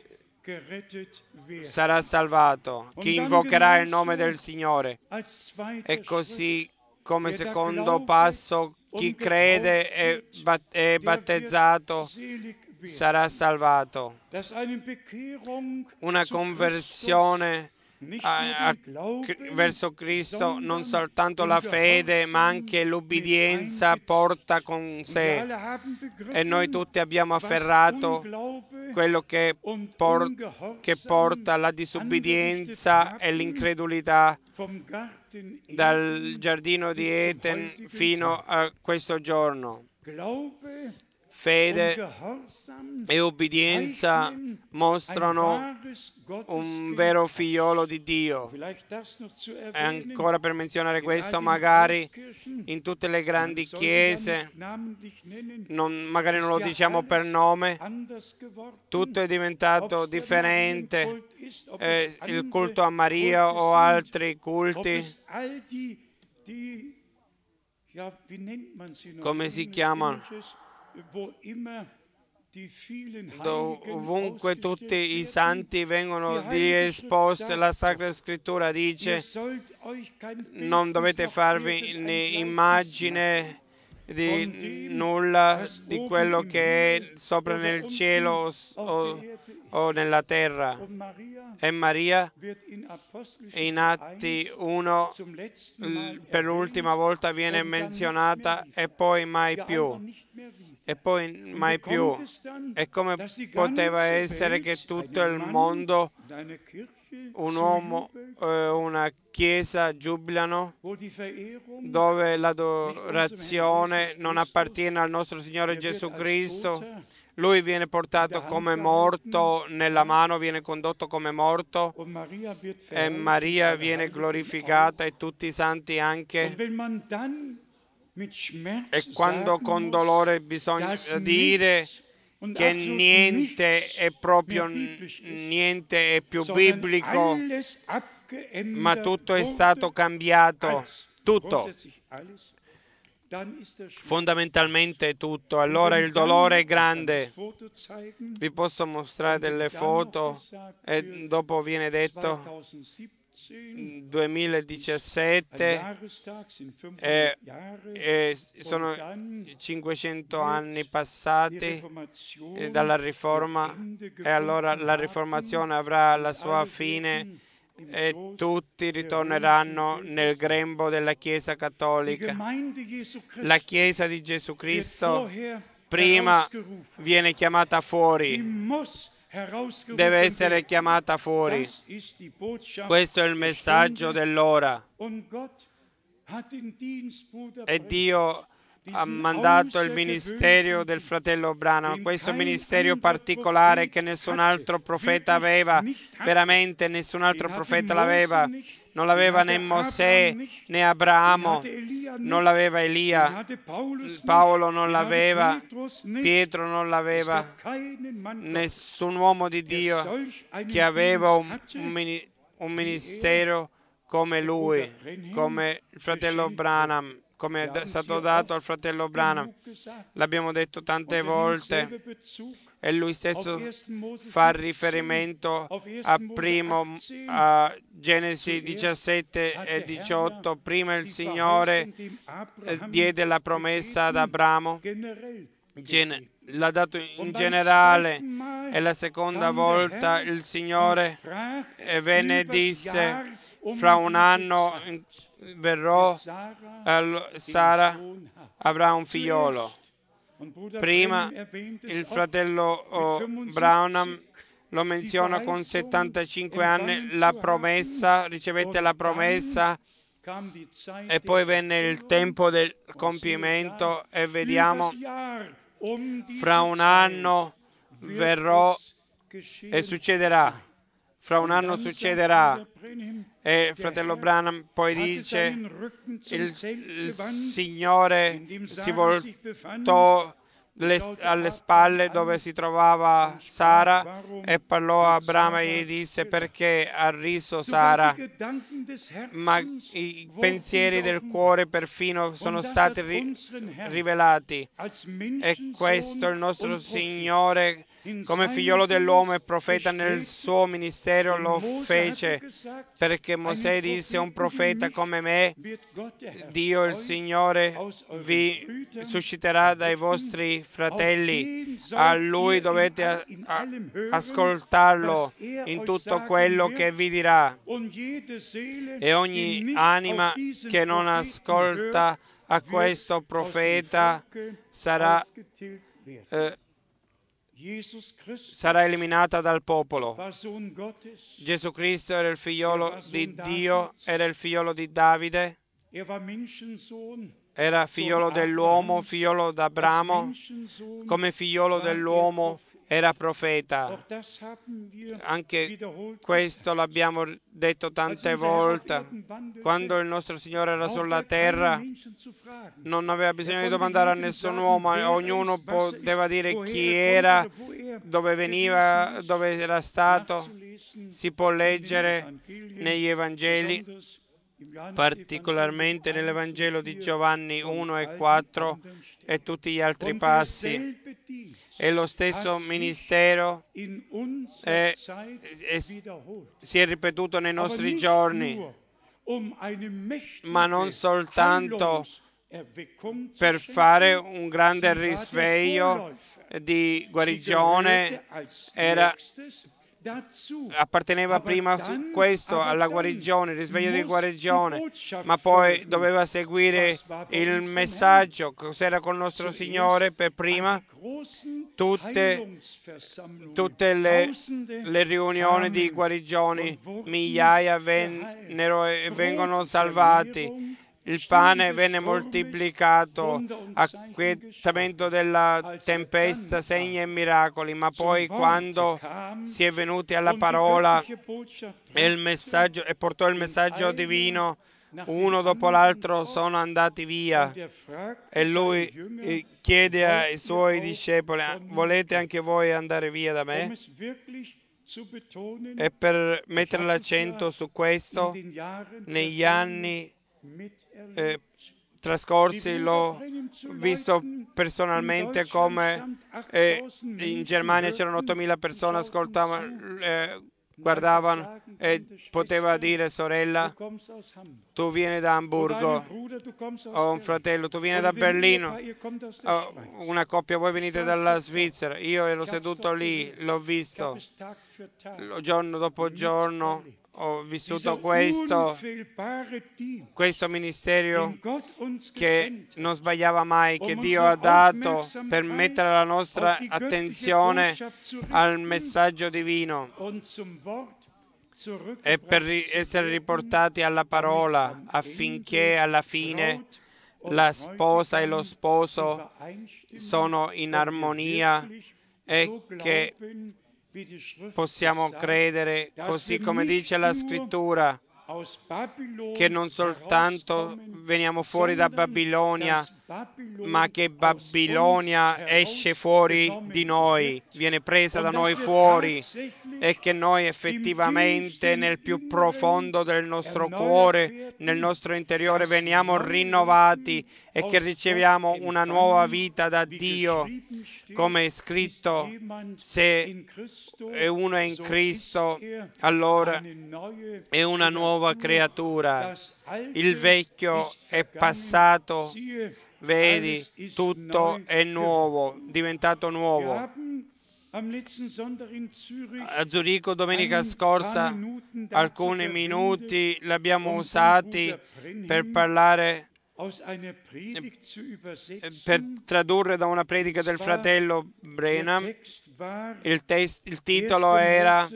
sarà salvato. Chi invocherà il nome del Signore. E così come secondo passo, chi crede e è battezzato sarà salvato. Una conversione verso Cristo, non soltanto la fede, ma anche l'ubbidienza porta con sé. E noi tutti abbiamo afferrato quello che porta la disubbidienza e l'incredulità dal giardino di Eden fino a questo giorno. Fede e ubbidienza mostrano un vero figliolo di Dio. E ancora per menzionare questo, magari in tutte le grandi chiese, magari non lo diciamo per nome, tutto è diventato differente, il culto a Maria o altri culti, come si chiamano? Ovunque tutti i santi vengono esposti, la Sacra Scrittura dice: non dovete farvi immagine di nulla di quello che è sopra nel cielo o nella terra. E Maria in Atti 1 per l'ultima volta viene menzionata e poi mai più. E poi mai più. E come poteva essere che tutto il mondo, un uomo, una chiesa giubilano, dove l'adorazione non appartiene al nostro Signore Gesù Cristo? Lui viene portato come morto, nella mano viene condotto come morto, e Maria viene glorificata e tutti i santi anche. E quando con dolore bisogna dire che niente è proprio, niente è più biblico, ma tutto è stato cambiato, tutto, fondamentalmente tutto. Allora il dolore è grande. Vi posso mostrare delle foto e dopo viene detto 2017 sono 500 anni passati dalla Riforma, e allora la Riformazione avrà la sua fine e tutti ritorneranno nel grembo della Chiesa cattolica. La Chiesa di Gesù Cristo prima viene chiamata fuori, deve essere chiamata fuori. Questo è il messaggio dell'ora. E Dio ha mandato il ministero del fratello Branham, questo ministero particolare che nessun altro profeta aveva, veramente nessun altro profeta l'aveva. Non l'aveva né Mosè né Abramo, non l'aveva Elia, Paolo non l'aveva, Pietro non l'aveva, nessun uomo di Dio che aveva un ministero come lui, come il fratello Branham, come è stato dato al fratello Branham. L'abbiamo detto tante volte e lui stesso fa riferimento a Genesi 17 e 18. Prima il Signore diede la promessa ad Abramo, l'ha dato in generale, e la seconda volta il Signore venne e disse: fra un anno verrò, Sara avrà un figliolo. Prima il fratello Branham lo menziona con 75 anni, la promessa, ricevette la promessa, e poi venne il tempo del compimento e vediamo fra un anno verrò e succederà. Fra un anno succederà. E il fratello Branham poi dice: il Signore si voltò alle spalle dove si trovava Sara e parlò a Abramo e gli disse: perché ha riso Sara? Ma i pensieri del cuore perfino sono stati rivelati, e questo il nostro Signore come figliolo dell'uomo e profeta nel suo ministero lo fece, perché Mosè disse: un profeta come me Dio il Signore vi susciterà dai vostri fratelli. A Lui dovete ascoltarlo in tutto quello che vi dirà, e ogni anima che non ascolta a questo profeta sarà eliminata dal popolo. Gesù Cristo era il figliolo di Dio, era il figliolo di Davide, era figliolo dell'uomo, figliolo d'Abramo, come figliolo dell'uomo era profeta. Anche questo l'abbiamo detto tante volte. Quando il nostro Signore era sulla terra, non aveva bisogno di domandare a nessun uomo, ognuno poteva dire chi era, dove veniva, dove era stato. Si può leggere negli Evangeli, particolarmente nell'Evangelo di Giovanni 1 e 4 e tutti gli altri passi. E lo stesso ministero si è ripetuto nei nostri giorni, ma non soltanto per fare un grande risveglio di guarigione, apparteneva prima questo alla guarigione, il risveglio di guarigione, ma poi doveva seguire il messaggio. Cos'era col nostro Signore per prima? Tutte le riunioni di guarigioni, migliaia vennero e vengono salvati. Il pane venne moltiplicato, acquietamento della tempesta, segni e miracoli, ma poi quando si è venuti alla parola e il messaggio, e portò il messaggio divino, uno dopo l'altro sono andati via. E lui chiede ai suoi discepoli: volete anche voi andare via da me? E per mettere l'accento su questo, negli anni trascorsi l'ho visto personalmente, come in Germania c'erano 8.000 persone, ascoltavano, guardavano, e poteva dire: sorella, tu vieni da Amburgo, o un fratello, tu vieni da Berlino, o una coppia, voi venite dalla Svizzera. Io ero seduto lì, l'ho visto giorno dopo giorno, ho vissuto questo ministero che non sbagliava mai, che Dio ha dato per mettere la nostra attenzione al messaggio divino e per essere riportati alla parola, affinché alla fine la sposa e lo sposo sono in armonia, e che possiamo credere, così come dice la Scrittura, che non soltanto veniamo fuori da Babilonia, ma che Babilonia esce fuori di noi, viene presa da noi fuori, e che noi effettivamente nel più profondo del nostro cuore, nel nostro interiore, veniamo rinnovati e che riceviamo una nuova vita da Dio, come è scritto: se uno è in Cristo, allora è una nuova creatura. Il vecchio è passato, vedi, tutto è nuovo, diventato nuovo. A Zurigo domenica scorsa alcuni minuti li abbiamo usati per parlare, per tradurre da una predica del fratello Branham. Il titolo era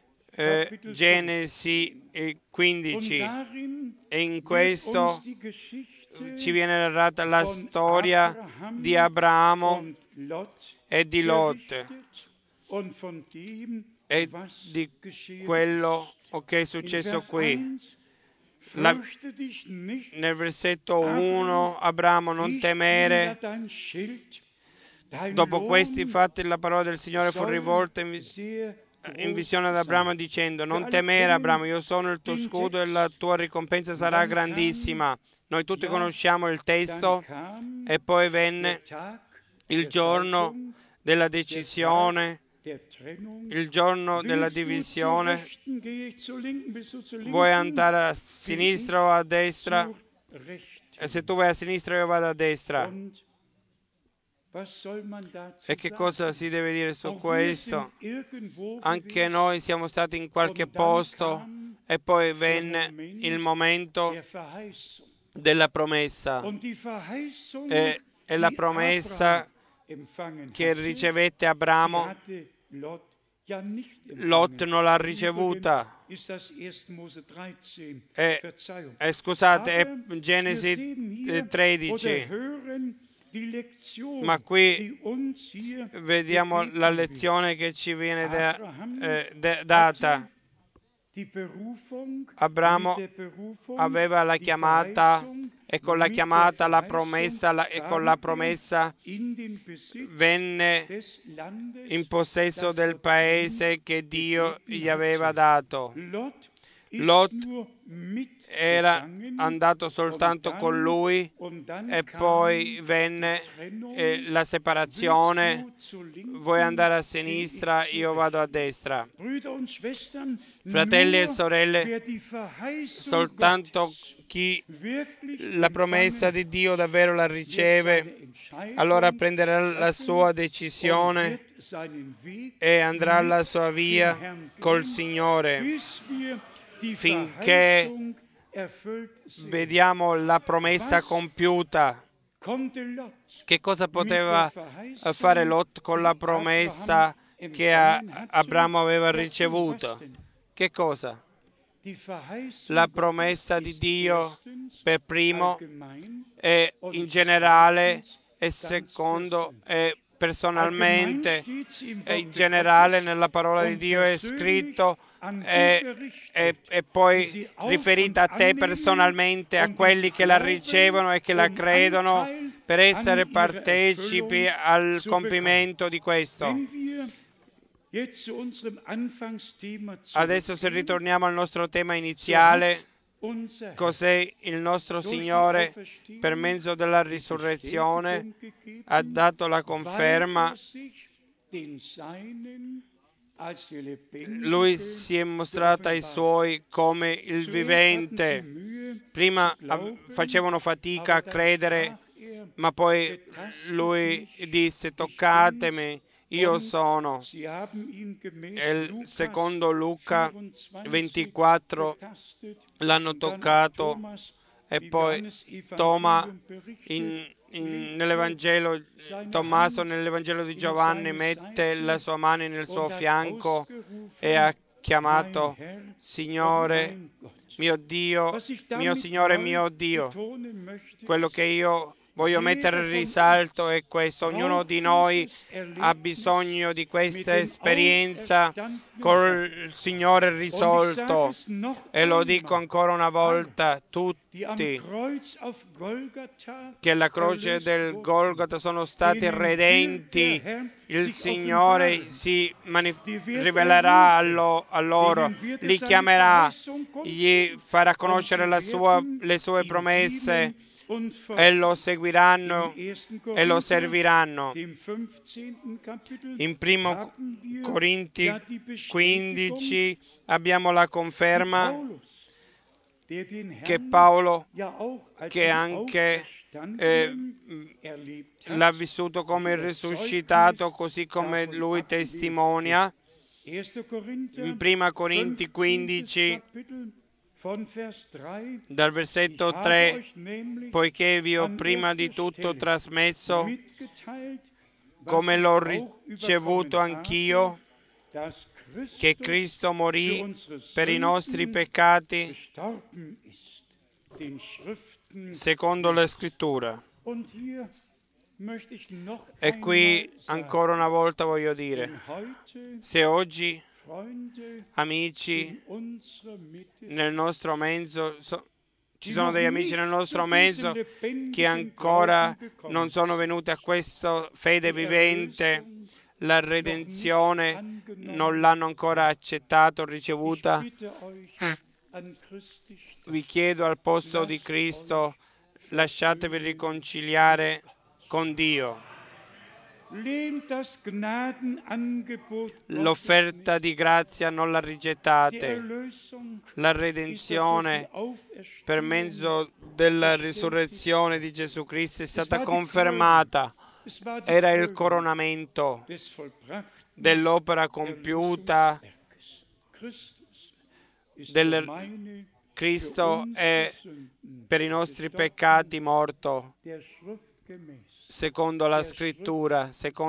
Genesi 15, e in questo ci viene narrata la storia di Abramo e di Lot, e di quello che è successo qui. Nel versetto 1, Abramo, non temere, Dopo questi fatti la parola del Signore fu rivolta in visione ad Abramo dicendo: non temere, Abramo, io sono il tuo scudo e la tua ricompensa sarà grandissima. Noi tutti conosciamo il testo. E poi venne il giorno della decisione, il giorno della divisione. Vuoi andare a sinistra o a destra? E se tu vai a sinistra io vado a destra. E che cosa si deve dire su questo? Anche noi siamo stati in qualche posto e poi venne il momento della promessa. E la promessa che ricevette Abramo, Lot non l'ha ricevuta. Scusate, è Genesi 13. Ma qui vediamo la lezione che ci viene data. Abramo aveva la chiamata e con la chiamata la promessa e con la promessa venne in possesso del paese che Dio gli aveva dato. Lot era andato soltanto con lui e poi venne la separazione. Vuoi andare a sinistra, io vado a destra. Fratelli e sorelle, soltanto chi la promessa di Dio davvero la riceve, allora prenderà la sua decisione e andrà la sua via col Signore, finché vediamo la promessa compiuta. Che cosa poteva fare Lot con la promessa che Abramo aveva ricevuto? Che cosa? La promessa di Dio per primo e in generale e secondo e personalmente e in generale nella parola di Dio è scritto e poi riferita a te personalmente, a quelli che la ricevono e che la credono, per essere partecipi al compimento di questo. Adesso se ritorniamo al nostro tema iniziale, cos'è il nostro Signore per mezzo della risurrezione ha dato la conferma. Lui si è mostrato ai Suoi come il vivente. Prima facevano fatica a credere, ma poi Lui disse: toccatemi, io sono. E secondo Luca 24 l'hanno toccato e poi Tommaso nell'Evangelo di Giovanni mette la sua mano nel suo fianco e ha chiamato: Signore mio Dio, mio Signore mio Dio. Quello che io voglio mettere in risalto è questo: ognuno di noi ha bisogno di questa esperienza col Signore risolto, e lo dico ancora una volta, tutti che alla croce del Golgota sono stati redenti. Il Signore si rivelerà a loro, li chiamerà, gli farà conoscere le sue promesse e lo seguiranno e lo serviranno. In 1 Corinti 15 abbiamo la conferma che Paolo, che anche l'ha vissuto come risuscitato, così come lui testimonia, in 1 Corinti 15 dal versetto 3, poiché vi ho prima di tutto trasmesso, come l'ho ricevuto anch'io, che Cristo morì per i nostri peccati secondo la Scrittura. E qui ancora una volta voglio dire: se oggi, amici, nel nostro mezzo ci sono degli amici nel nostro mezzo che ancora non sono venuti a questa fede vivente, la redenzione non l'hanno ancora accettato o ricevuta. Vi chiedo al posto di Cristo, lasciatevi riconciliare con Dio. L'offerta di grazia non la rigettate. La redenzione per mezzo della risurrezione di Gesù Cristo è stata confermata. Era il coronamento dell'opera compiuta. Cristo è per i nostri peccati morto. Secondo la scrittura.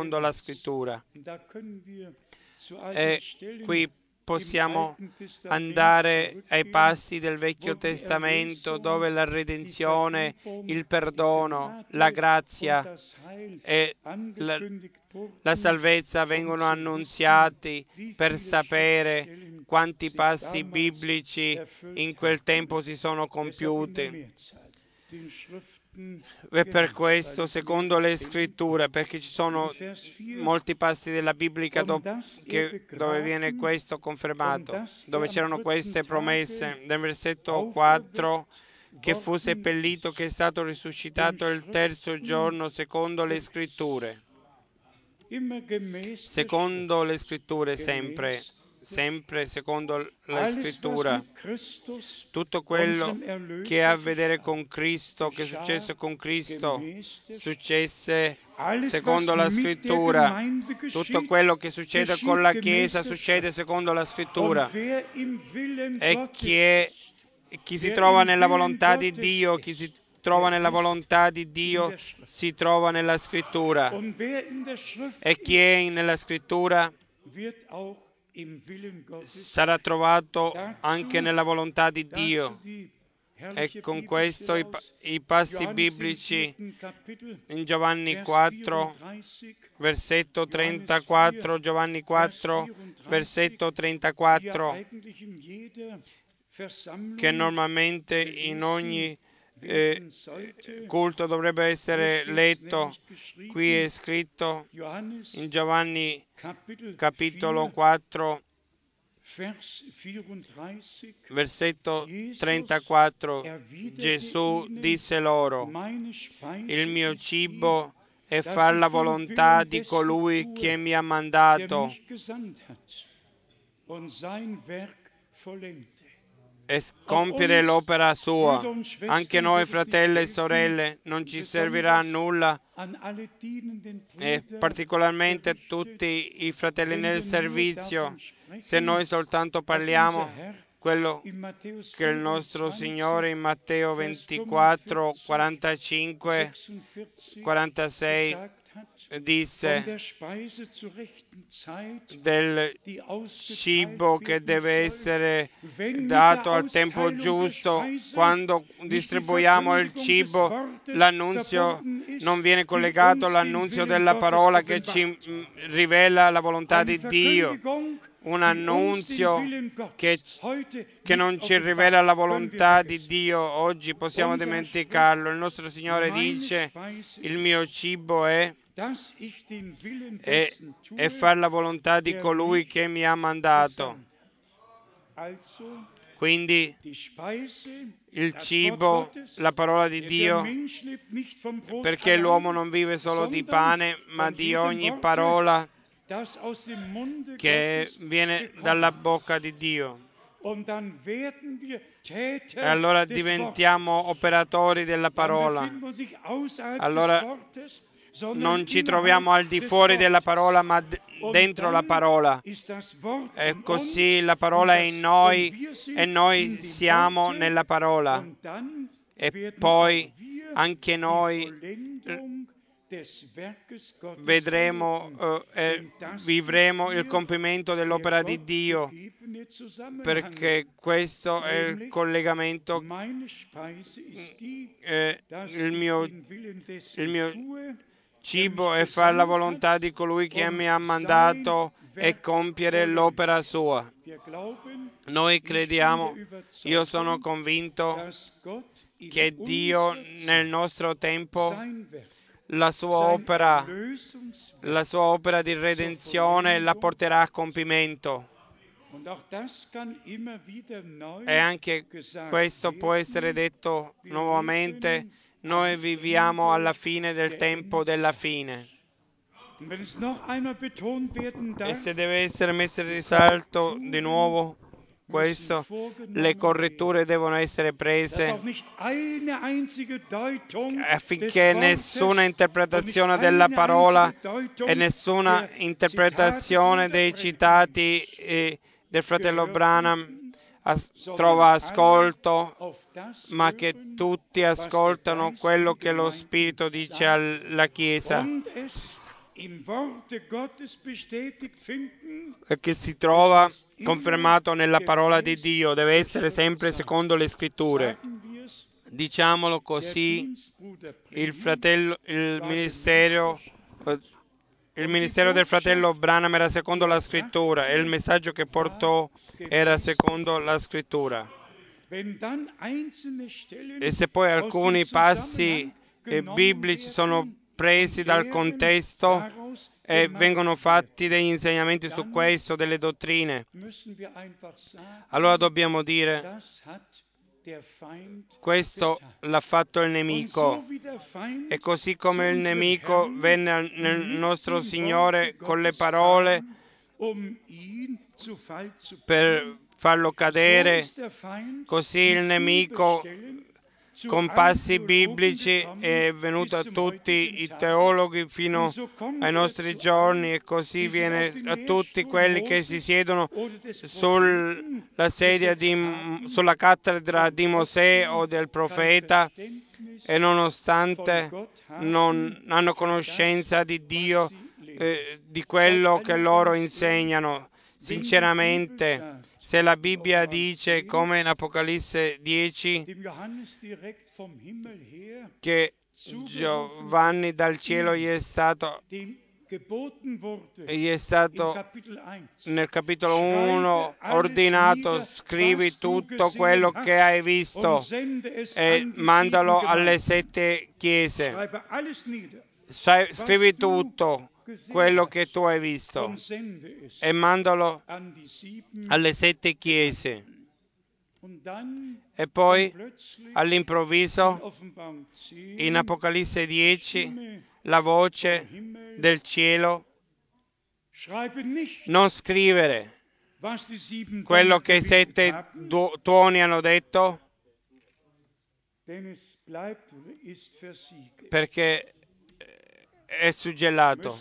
E qui possiamo andare ai passi del Vecchio Testamento dove la redenzione, il perdono, la grazia e la salvezza vengono annunziati per sapere quanti passi biblici in quel tempo si sono compiuti. E per questo, secondo le scritture, perché ci sono molti passi della Bibbia dove viene questo confermato, dove c'erano queste promesse, nel versetto 4, che fu seppellito, che è stato risuscitato il terzo giorno, secondo le scritture. Secondo le scritture, sempre secondo la scrittura. Tutto quello che ha a vedere con Cristo, che è successo con Cristo, successe secondo la scrittura. Tutto quello che succede con la Chiesa succede secondo la scrittura. E chi si trova nella volontà di Dio, chi si trova nella volontà di Dio si trova nella scrittura. E chi è nella scrittura sarà trovato anche nella volontà di Dio. E con questo i passi biblici in Giovanni 4, versetto 34, Giovanni 4, versetto 34, che normalmente in ogni culto dovrebbe essere letto. Qui è scritto in Giovanni capitolo 4, versetto 34, Gesù disse loro: il mio cibo è far la volontà di colui che mi ha mandato e compiere l'opera sua. Anche noi, fratelli e sorelle, non ci servirà a nulla, e particolarmente tutti i fratelli nel servizio, se noi soltanto parliamo quello che il nostro Signore in Matteo 24, 45, 46 disse del cibo che deve essere dato al tempo giusto. Quando distribuiamo il cibo, l'annunzio non viene collegato all'annunzio della parola che ci rivela la volontà di Dio. Un annunzio che non ci rivela la volontà di Dio, oggi possiamo dimenticarlo. Il nostro Signore dice: il mio cibo è far la volontà di colui che mi ha mandato. Quindi il cibo, la parola di Dio, perché l'uomo non vive solo di pane, ma di ogni parola che viene dalla bocca di Dio. E allora diventiamo operatori della parola. Allora non ci troviamo al di fuori della parola, ma dentro la parola. E così la parola è in noi e noi siamo nella parola. E poi anche noi vedremo e vivremo il compimento dell'opera di Dio, perché questo è il collegamento. Il mio cibo e fare la volontà di colui che mi ha mandato e compiere l'opera sua. Noi crediamo, io sono convinto che Dio nel nostro tempo la sua opera di redenzione la porterà a compimento. E anche questo può essere detto nuovamente, noi viviamo alla fine del tempo della fine. E se deve essere messo in risalto di nuovo questo, le corretture devono essere prese affinché nessuna interpretazione della parola e nessuna interpretazione dei citati del fratello Branham trova ascolto, ma che tutti ascoltano quello che lo Spirito dice alla Chiesa e che si trova confermato nella parola di Dio. Deve essere sempre secondo le Scritture. Diciamolo così, il ministero del fratello Branham era secondo la Scrittura e il messaggio che portò era secondo la Scrittura. E se poi alcuni passi biblici sono presi dal contesto e vengono fatti degli insegnamenti su questo, delle dottrine, allora dobbiamo dire: questo l'ha fatto il nemico. E così come il nemico venne nel nostro Signore con le parole per farlo cadere, così il nemico con passi biblici è venuto a tutti i teologhi fino ai nostri giorni, e così viene a tutti quelli che si siedono sulla sedia sulla cattedra di Mosè o del profeta, e nonostante non hanno conoscenza di Dio, di quello che loro insegnano. Sinceramente, se la Bibbia dice, come in Apocalisse 10, che Giovanni dal cielo gli è stato nel capitolo 1 ordinato: scrivi tutto quello che hai visto e mandalo alle 7 chiese. Scrivi tutto quello che tu hai visto e mandalo alle 7 chiese. E poi all'improvviso in Apocalisse 10 la voce del cielo: non scrivere quello che i 7 tuoni hanno detto, perché è suggellato.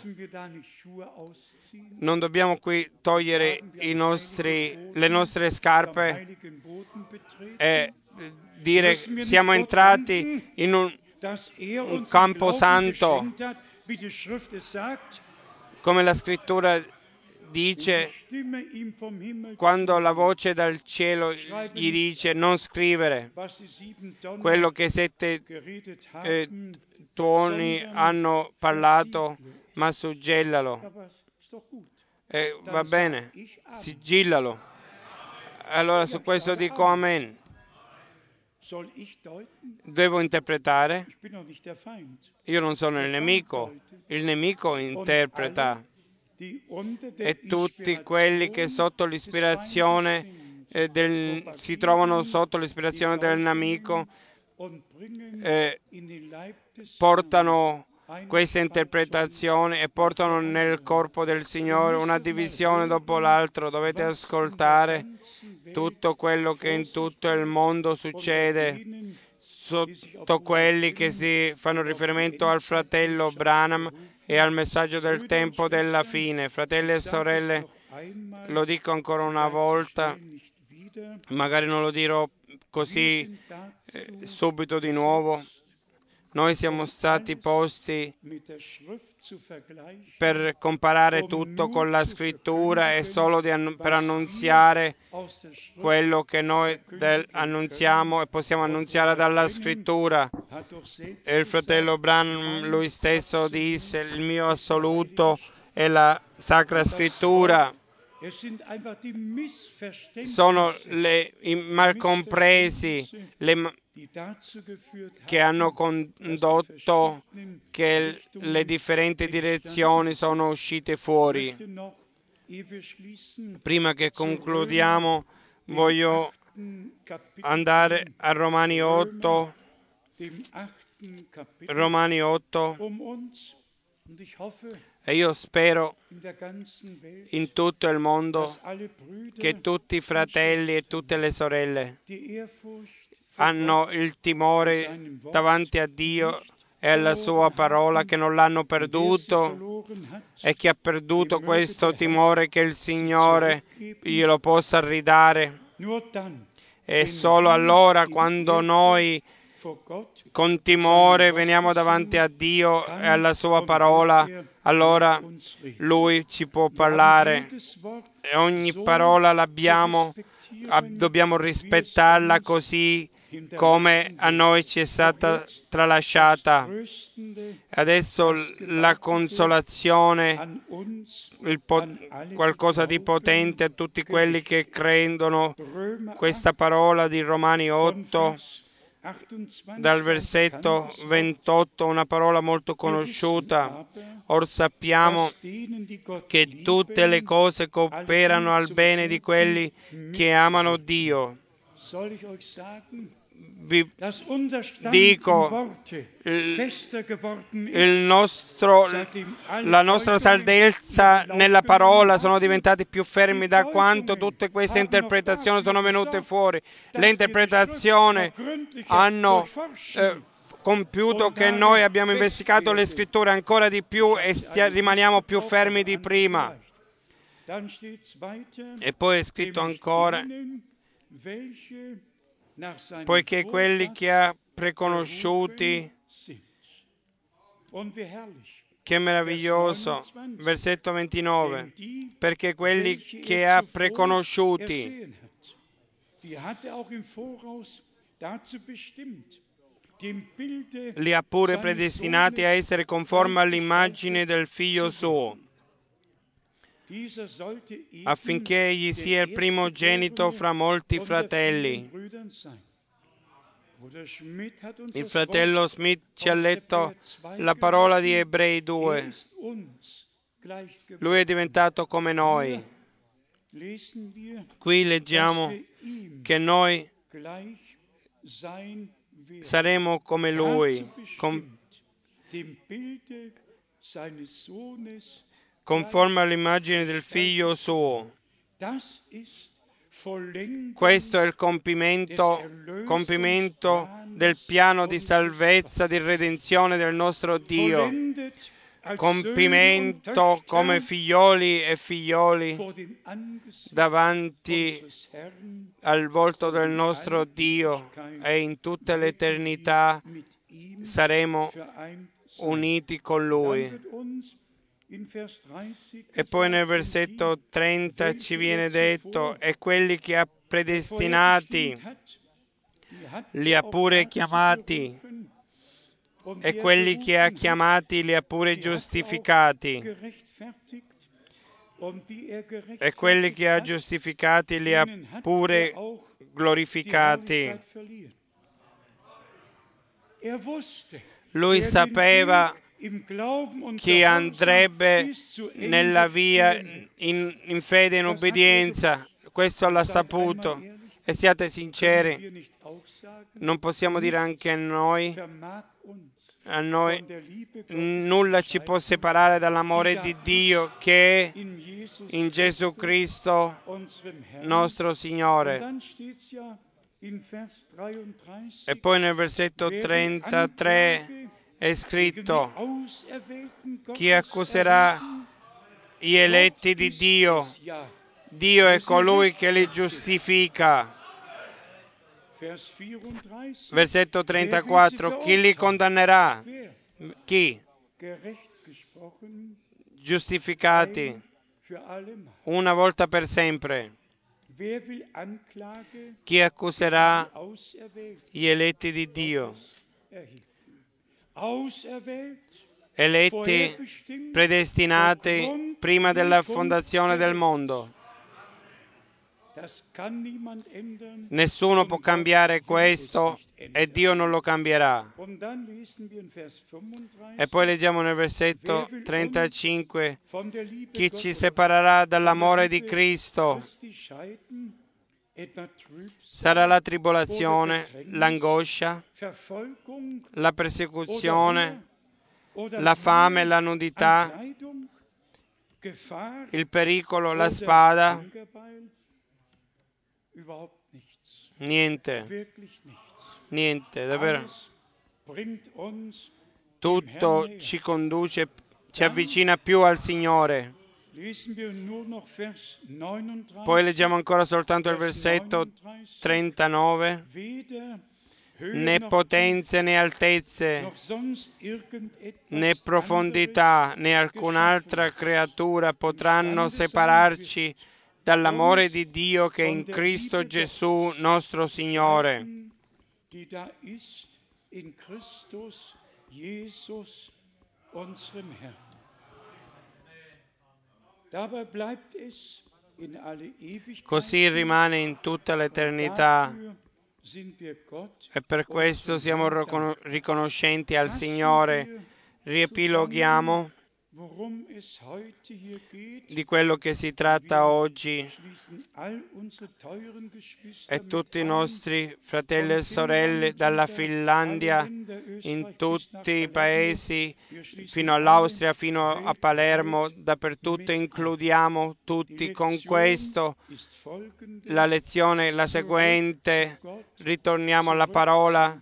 Non dobbiamo qui togliere le nostre scarpe e dire: siamo entrati in un campo santo, come la Scrittura dice, quando la voce dal cielo gli dice: non scrivere quello che 7 tuoni hanno parlato, ma suggellalo. Va bene, sigillalo. Allora su questo dico amen. Devo interpretare? Io non sono il nemico interpreta. E tutti quelli che sotto l'ispirazione si trovano sotto l'ispirazione del nemico portano questa interpretazione e portano nel corpo del Signore una divisione dopo l'altra. Dovete ascoltare tutto quello che in tutto il mondo succede sotto quelli che si fanno riferimento al fratello Branham e al messaggio del tempo della fine. Fratelli e sorelle, lo dico ancora una volta, magari non lo dirò così subito di nuovo. Noi siamo stati posti per comparare tutto con la Scrittura e solo per annunziare quello che noi annunziamo e possiamo annunziare dalla Scrittura. E il fratello Branham, lui stesso, disse: il mio assoluto è la Sacra Scrittura. Sono i malcompresi che hanno condotto che le differenti direzioni sono uscite fuori. Prima che concludiamo, voglio andare a Romani 8. Romani 8. E io spero in tutto il mondo che tutti i fratelli e tutte le sorelle hanno il timore davanti a Dio e alla sua parola, che non l'hanno perduto, e chi ha perduto questo timore che il Signore glielo possa ridare. E solo allora, quando noi con timore veniamo davanti a Dio e alla sua parola, allora Lui ci può parlare. E ogni parola l'abbiamo, dobbiamo rispettarla così come a noi ci è stata tralasciata. Adesso la consolazione, qualcosa di potente a tutti quelli che credono questa parola di Romani 8, dal versetto 28, una parola molto conosciuta. Or sappiamo che tutte le cose cooperano al bene di quelli che amano Dio. Vi dico, la nostra salvezza nella parola sono diventati più fermi da quanto tutte queste interpretazioni sono venute fuori. Le interpretazioni hanno compiuto che noi abbiamo investigato le scritture ancora di più e rimaniamo più fermi di prima. E poi è scritto ancora: poiché quelli che ha preconosciuti, che meraviglioso, versetto 29, perché quelli che ha preconosciuti, li ha pure predestinati a essere conformi all'immagine del Figlio suo, affinché egli sia il primogenito fra molti fratelli. Il fratello Smith ci ha letto la parola di Ebrei 2. Lui è diventato come noi. Qui leggiamo che noi saremo come Lui, conforme all'immagine del Figlio suo. Questo è il compimento del piano di salvezza, di redenzione del nostro Dio. Compimento come figlioli e figlioli davanti al volto del nostro Dio, e in tutta l'eternità saremo uniti con Lui. E poi nel versetto 30 ci viene detto: e quelli che ha predestinati li ha pure chiamati, e quelli che ha chiamati li ha pure giustificati, e quelli che ha giustificati li ha pure glorificati. Lui sapeva chi andrebbe nella via in fede e in obbedienza. Questo l'ha saputo. E siate sinceri, non possiamo dire anche a noi nulla ci può separare dall'amore di Dio che è in Gesù Cristo nostro Signore. E poi nel versetto 33 è scritto: chi accuserà gli eletti di Dio? Dio è colui che li giustifica. Versetto 34: chi li condannerà? Chi? Giustificati una volta per sempre. Chi accuserà gli eletti di Dio? eletti, predestinati prima della fondazione del mondo. Nessuno può cambiare questo e Dio non lo cambierà. E poi leggiamo nel versetto 35: chi ci separerà dall'amore di Cristo? Sarà la tribolazione, l'angoscia, la persecuzione, la fame, la nudità, il pericolo, la spada? Niente, niente, davvero. Tutto ci conduce, ci avvicina più al Signore. Poi leggiamo ancora soltanto il versetto 39. Né potenze né altezze, né profondità, né alcun'altra creatura potranno separarci dall'amore di Dio che è in Cristo Gesù nostro Signore. Così rimane in tutta l'eternità e per questo siamo riconoscenti al Signore. Riepiloghiamo di quello che si tratta oggi, e tutti i nostri fratelli e sorelle dalla Finlandia, in tutti i paesi, fino all'Austria, fino a Palermo, dappertutto includiamo tutti con questo. La lezione è la seguente: ritorniamo alla parola,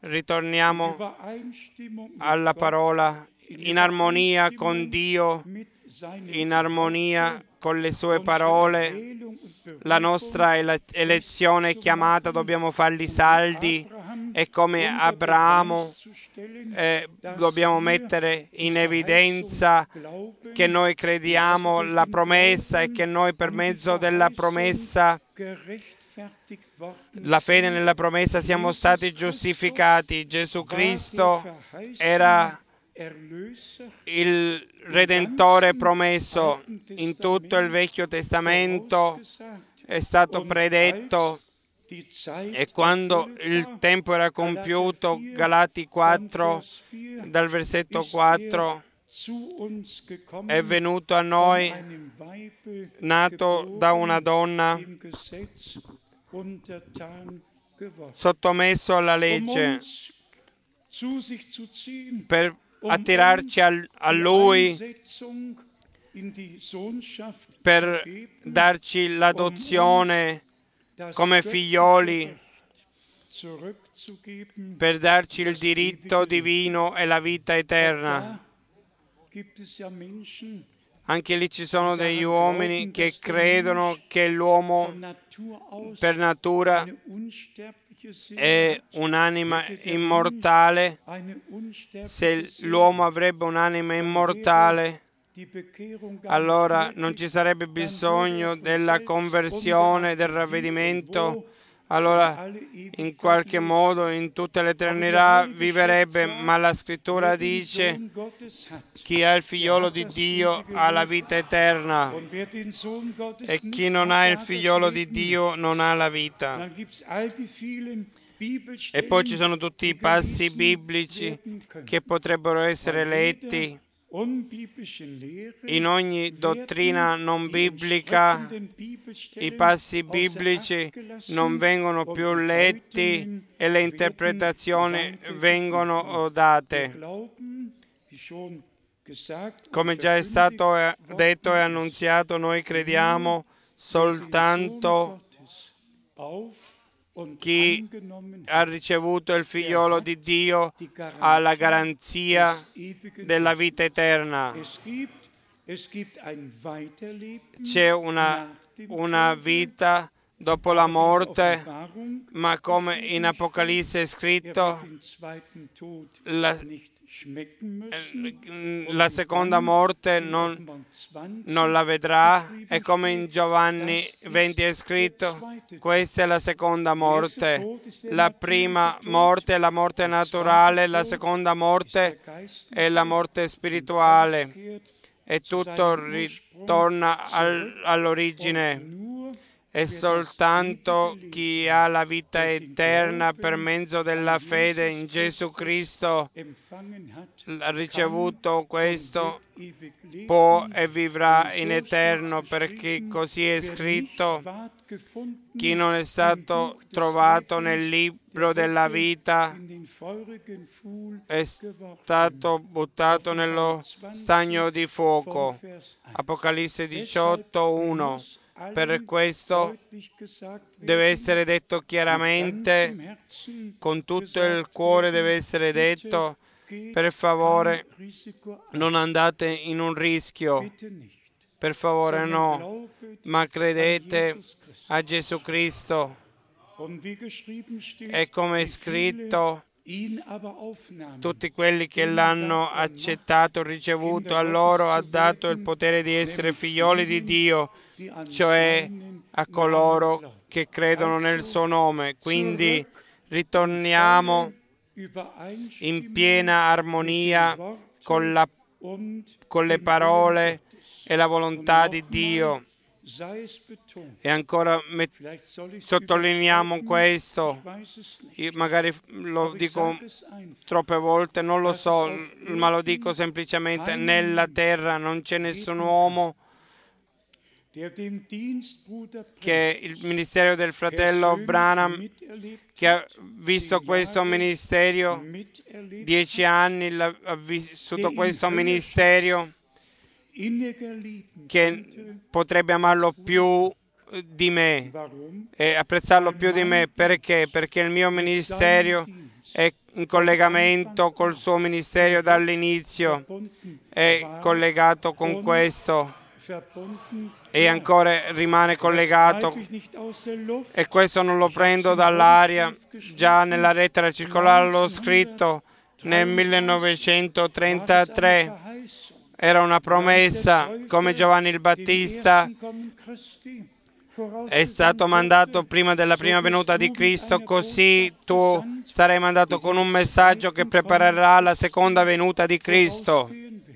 in armonia con Dio, in armonia con le sue parole. La nostra elezione e chiamata dobbiamo farli saldi, e come Abramo dobbiamo mettere in evidenza che noi crediamo la promessa e che noi per mezzo della promessa, la fede nella promessa, siamo stati giustificati. Gesù Cristo era il Redentore promesso. In tutto il Vecchio Testamento è stato predetto, e quando il tempo era compiuto, Galati 4, dal versetto 4, è venuto a noi, nato da una donna, sottomesso alla legge, per attirarci a Lui, per darci l'adozione come figlioli, per darci il diritto divino e la vita eterna. Anche lì ci sono degli uomini che credono che l'uomo per natura è un'anima immortale. Se l'uomo avrebbe un'anima immortale, allora non ci sarebbe bisogno della conversione, del ravvedimento. Allora in qualche modo in tutta l'eternità viverebbe, ma la Scrittura dice: chi ha il figliolo di Dio ha la vita eterna, e chi non ha il figliolo di Dio non ha la vita. E poi ci sono tutti i passi biblici che potrebbero essere letti. In ogni dottrina non biblica i passi biblici non vengono più letti e le interpretazioni vengono date. Come già è stato detto e annunziato, noi crediamo soltanto chi ha ricevuto il figliolo di Dio ha la garanzia della vita eterna. C'è una vita dopo la morte, ma come in Apocalisse è scritto, la seconda morte non la vedrà, e come in Giovanni 20 è scritto, questa è la seconda morte. La prima morte è la morte naturale, la seconda morte è la morte spirituale, e tutto ritorna all'origine. E soltanto chi ha la vita eterna per mezzo della fede in Gesù Cristo ha ricevuto questo, può e vivrà in eterno, perché così è scritto: chi non è stato trovato nel libro della vita è stato buttato nello stagno di fuoco. Apocalisse 18:1. Per questo deve essere detto chiaramente, con tutto il cuore deve essere detto: per favore non andate in un rischio, per favore no, ma credete a Gesù Cristo. E come è scritto, tutti quelli che l'hanno accettato, ricevuto, a loro ha dato il potere di essere figlioli di Dio, cioè a coloro che credono nel suo nome. Quindi ritorniamo in piena armonia con le parole e la volontà di Dio. E ancora sottolineiamo questo. Io magari lo dico troppe volte, non lo so, ma lo dico semplicemente: nella terra non c'è nessun uomo che il ministero del fratello Branham, che ha visto questo ministero 10 anni, ha vissuto questo ministero, che potrebbe amarlo più di me e apprezzarlo più di me. Perché? Perché il mio ministero è in collegamento col suo ministero dall'inizio, è collegato con questo e ancora rimane collegato, e questo non lo prendo dall'aria. Già nella lettera circolare l'ho scritto nel 1933. Era una promessa, come Giovanni il Battista è stato mandato prima della prima venuta di Cristo, così tu sarai mandato con un messaggio che preparerà la seconda venuta di Cristo.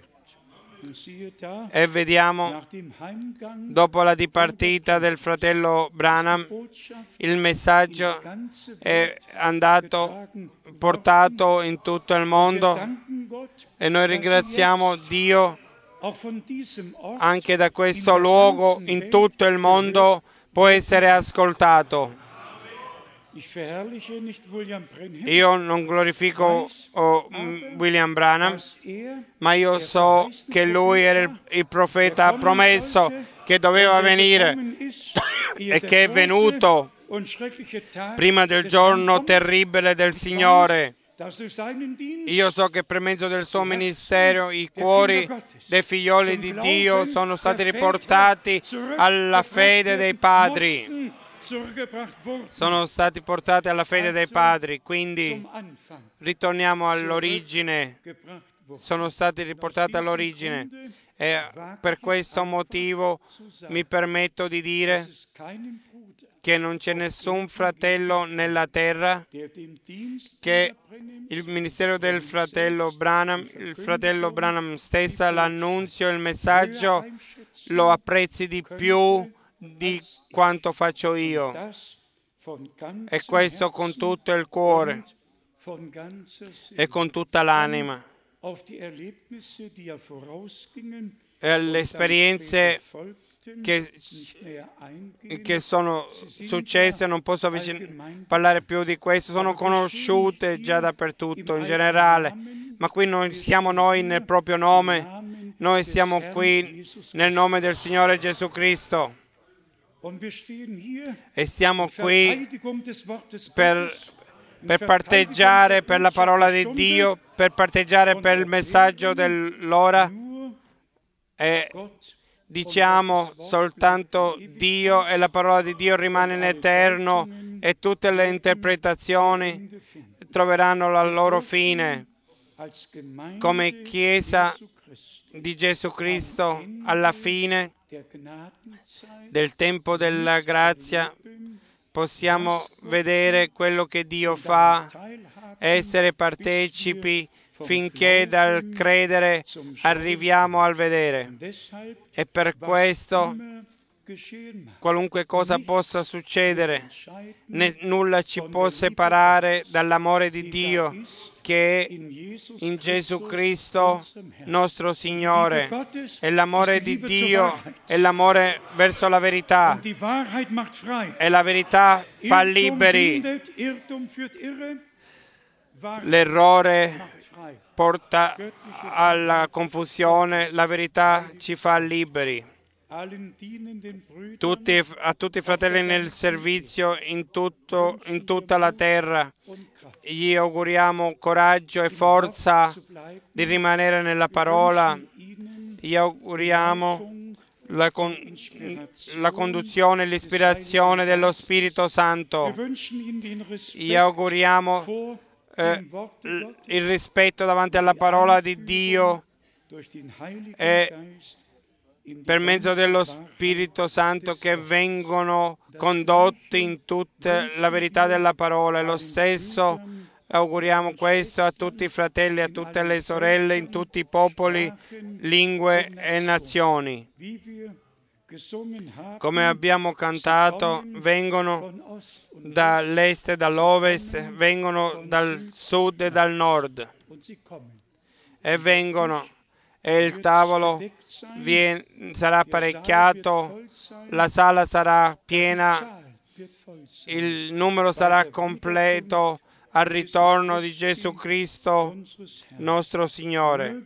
E vediamo, dopo la dipartita del fratello Branham, il messaggio è andato portato in tutto il mondo, e noi ringraziamo Dio anche da questo luogo in tutto il mondo può essere ascoltato. Io non glorifico William Branham, ma io so che lui era il profeta promesso che doveva venire e che è venuto prima del giorno terribile del Signore. Io so che per mezzo del suo ministero i cuori dei figlioli di Dio sono stati riportati alla fede dei padri. Sono stati portati alla fede dei padri, quindi ritorniamo all'origine. Sono stati riportati all'origine, e per questo motivo mi permetto di dire che non c'è nessun fratello nella terra che il ministero del fratello Branham, il fratello Branham stesso, l'annunzio, il messaggio, lo apprezzi di più di quanto faccio io. E questo con tutto il cuore e con tutta l'anima. E le esperienze che sono successe, non posso parlare più di questo, sono conosciute già dappertutto in generale, ma qui non siamo noi nel proprio nome, noi siamo qui nel nome del Signore Gesù Cristo, e stiamo qui per parteggiare per la parola di Dio, per parteggiare per il messaggio dell'ora, e diciamo soltanto Dio e la parola di Dio rimane in eterno e tutte le interpretazioni troveranno la loro fine. Come Chiesa di Gesù Cristo, alla fine del tempo della grazia, possiamo vedere quello che Dio fa, essere partecipi finché dal credere arriviamo al vedere. E per questo, qualunque cosa possa succedere, nulla ci può separare dall'amore di Dio che è in Gesù Cristo nostro Signore. E l'amore di Dio è l'amore verso la verità. E la verità fa liberi. L'errore porta alla confusione, la verità ci fa liberi. A tutti i fratelli nel servizio in tutta la terra, gli auguriamo coraggio e forza di rimanere nella parola. Gli auguriamo la conduzione e l'ispirazione dello Spirito Santo. Gli auguriamo il rispetto davanti alla parola di Dio e per mezzo dello Spirito Santo che vengono condotti in tutta la verità della parola. E lo stesso auguriamo questo a tutti i fratelli, a tutte le sorelle, in tutti i popoli, lingue e nazioni. Come abbiamo cantato, vengono dall'est e dall'ovest, vengono dal sud e dal nord, e vengono, e il tavolo sarà apparecchiato, la sala sarà piena, il numero sarà completo al ritorno di Gesù Cristo, nostro Signore.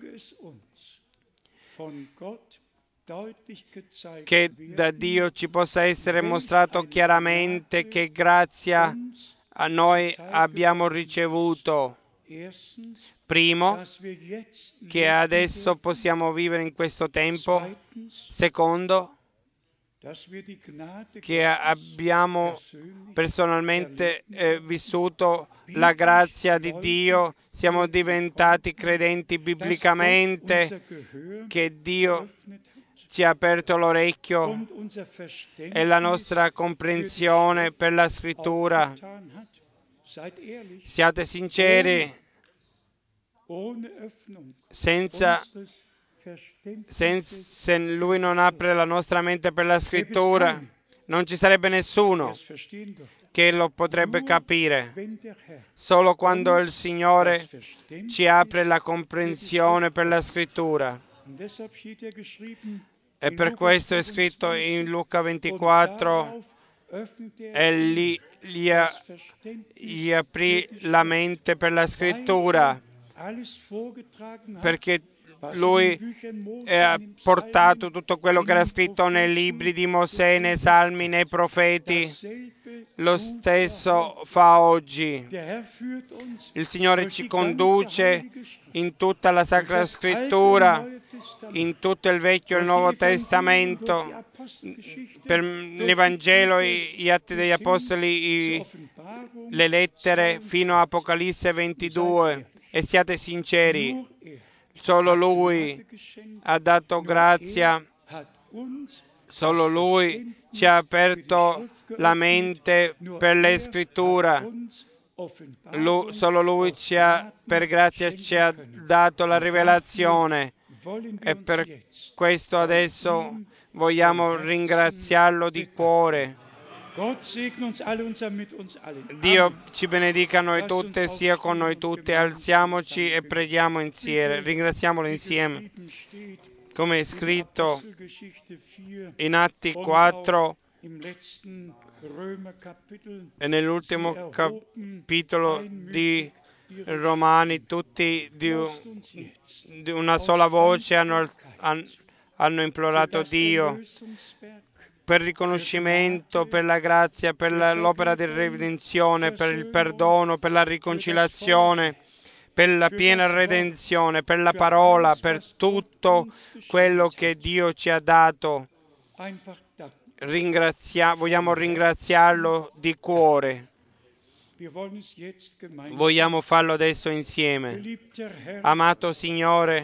Che da Dio ci possa essere mostrato chiaramente che grazia a noi abbiamo ricevuto. Primo, che adesso possiamo vivere in questo tempo. Secondo, che abbiamo personalmente vissuto la grazia di Dio, siamo diventati credenti biblicamente, che Dio ci ha aperto l'orecchio e la nostra comprensione per la Scrittura. Siate sinceri, se Lui non apre la nostra mente per la Scrittura, non ci sarebbe nessuno che lo potrebbe capire. Solo quando il Signore ci apre la comprensione per la Scrittura. E per questo è scritto in Luca 24, e gli aprì la mente per la Scrittura, perché Lui ha portato tutto quello che era scritto nei libri di Mosè, nei Salmi, nei Profeti. Lo stesso fa oggi. Il Signore ci conduce in tutta la Sacra Scrittura, in tutto il Vecchio e il Nuovo Testamento, per l'Evangelo, gli Atti degli Apostoli, le lettere fino a Apocalisse 22. E siate sinceri, solo Lui ha dato grazia, solo Lui ci ha aperto la mente per le Scritture, solo Lui per grazia ci ha dato la rivelazione, e per questo adesso vogliamo ringraziarlo di cuore. Dio ci benedica noi tutti, sia con noi tutti. Alziamoci e preghiamo insieme, ringraziamolo insieme. Come è scritto in Atti 4 e nell'ultimo capitolo di Romani, tutti di una sola voce hanno implorato Dio per riconoscimento, per la grazia, per l'opera di redenzione, per il perdono, per la riconciliazione, per la piena redenzione, per la parola, per tutto quello che Dio ci ha dato. Vogliamo ringraziarlo di cuore. Vogliamo farlo adesso insieme. Amato Signore,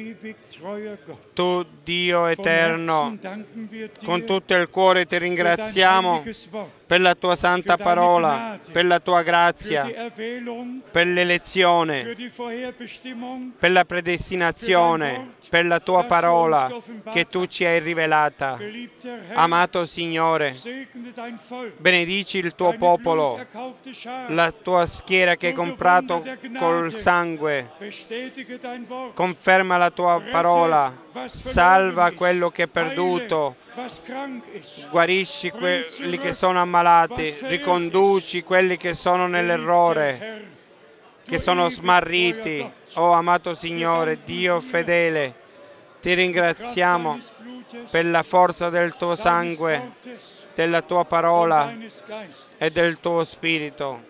tu Dio eterno, con tutto il cuore ti ringraziamo per la tua santa parola, per la tua grazia, per l'elezione, per la predestinazione, per la tua parola che tu ci hai rivelata. Amato Signore, benedici il tuo popolo, la tua schiera che hai comprato col sangue. Conferma la tua parola, salva quello che è perduto, guarisci quelli che sono ammalati, riconduci quelli che sono nell'errore, che sono smarriti. Oh amato Signore, Dio fedele, ti ringraziamo per la forza del tuo sangue, della tua parola e del tuo spirito.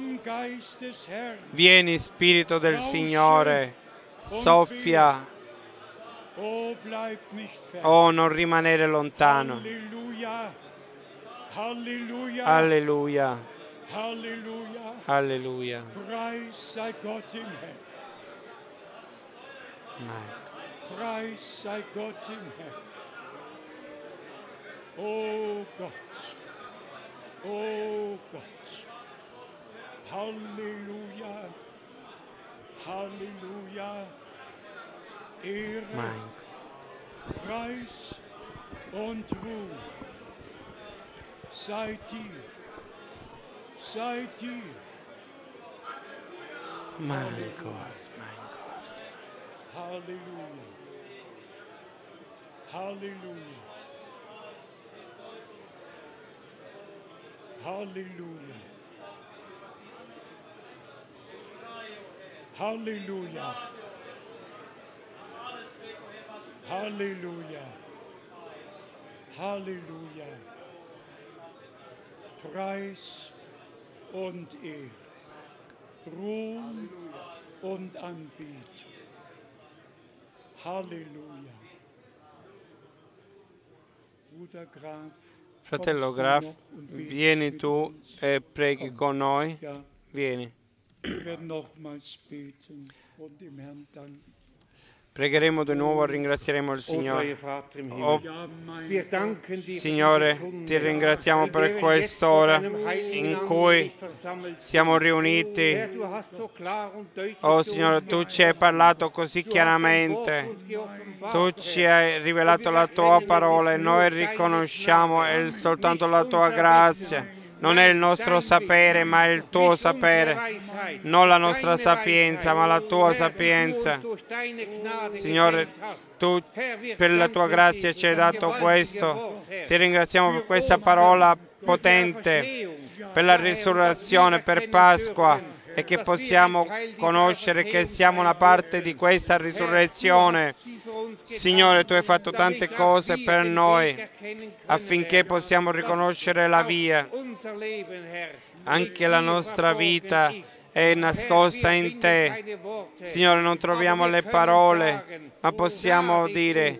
Vieni Spirito del Signore, soffia. Oh, non rimanere lontano. Alleluia. Alleluia. Preis sei Gott im Himmel. Oh Gott. Oh Gott. Halleluja. Halleluja. Ehre, Preis und Ruhm sei dir. Sei dir. Mein Gott. Halleluja. Halleluja. Halleluja. Halleluja. Halleluja. Halleluja. Preis und Ehre, Ruhm und Anbetung. Halleluja. Bruder Graf, Fratello Graf, vieni tu e preghi con noi. Vieni. Pregheremo di nuovo, ringrazieremo il Signore. Oh, Signore, ti ringraziamo per quest'ora in cui siamo riuniti. Oh Signore, tu ci hai parlato così chiaramente. Tu ci hai rivelato la tua parola e noi riconosciamo soltanto la tua grazia. Non è il nostro sapere, ma è il tuo sapere. Non la nostra sapienza, ma la tua sapienza. Signore, tu per la tua grazia ci hai dato questo. Ti ringraziamo per questa parola potente, per la risurrezione, per Pasqua, e che possiamo conoscere che siamo una parte di questa risurrezione. Signore, tu hai fatto tante cose per noi affinché possiamo riconoscere la via. Anche la nostra vita è nascosta in te. Signore, non troviamo le parole, ma possiamo dire: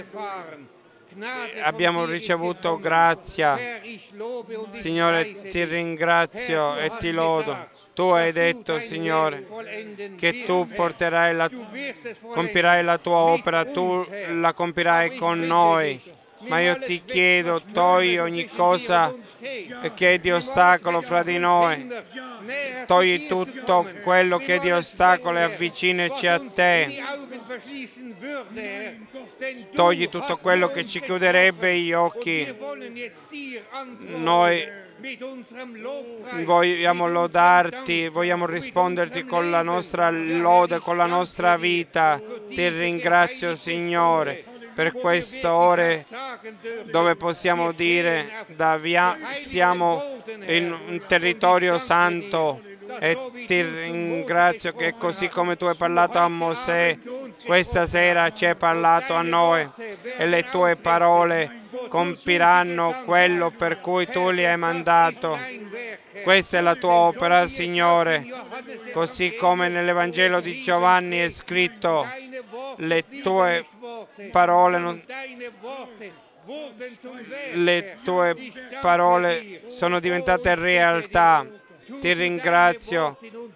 abbiamo ricevuto grazia. Signore, ti ringrazio e ti lodo. Tu hai detto, Signore, che tu compirai la tua opera, tu la compirai con noi. Ma io ti chiedo, togli ogni cosa che è di ostacolo fra di noi. Togli tutto quello che è di ostacolo e avvicinaci a te. Togli tutto quello che ci chiuderebbe gli occhi. Noi vogliamo lodarti, vogliamo risponderti con la nostra lode, con la nostra vita. Ti ringrazio, Signore, per queste ore dove possiamo dire siamo in un territorio santo, e ti ringrazio che così come tu hai parlato a Mosè, questa sera ci hai parlato a noi, e le tue parole compiranno quello per cui tu li hai mandato. Questa è la tua opera, Signore, così come nell'Evangelo di Giovanni è scritto, le tue parole sono diventate realtà. Ti ringrazio.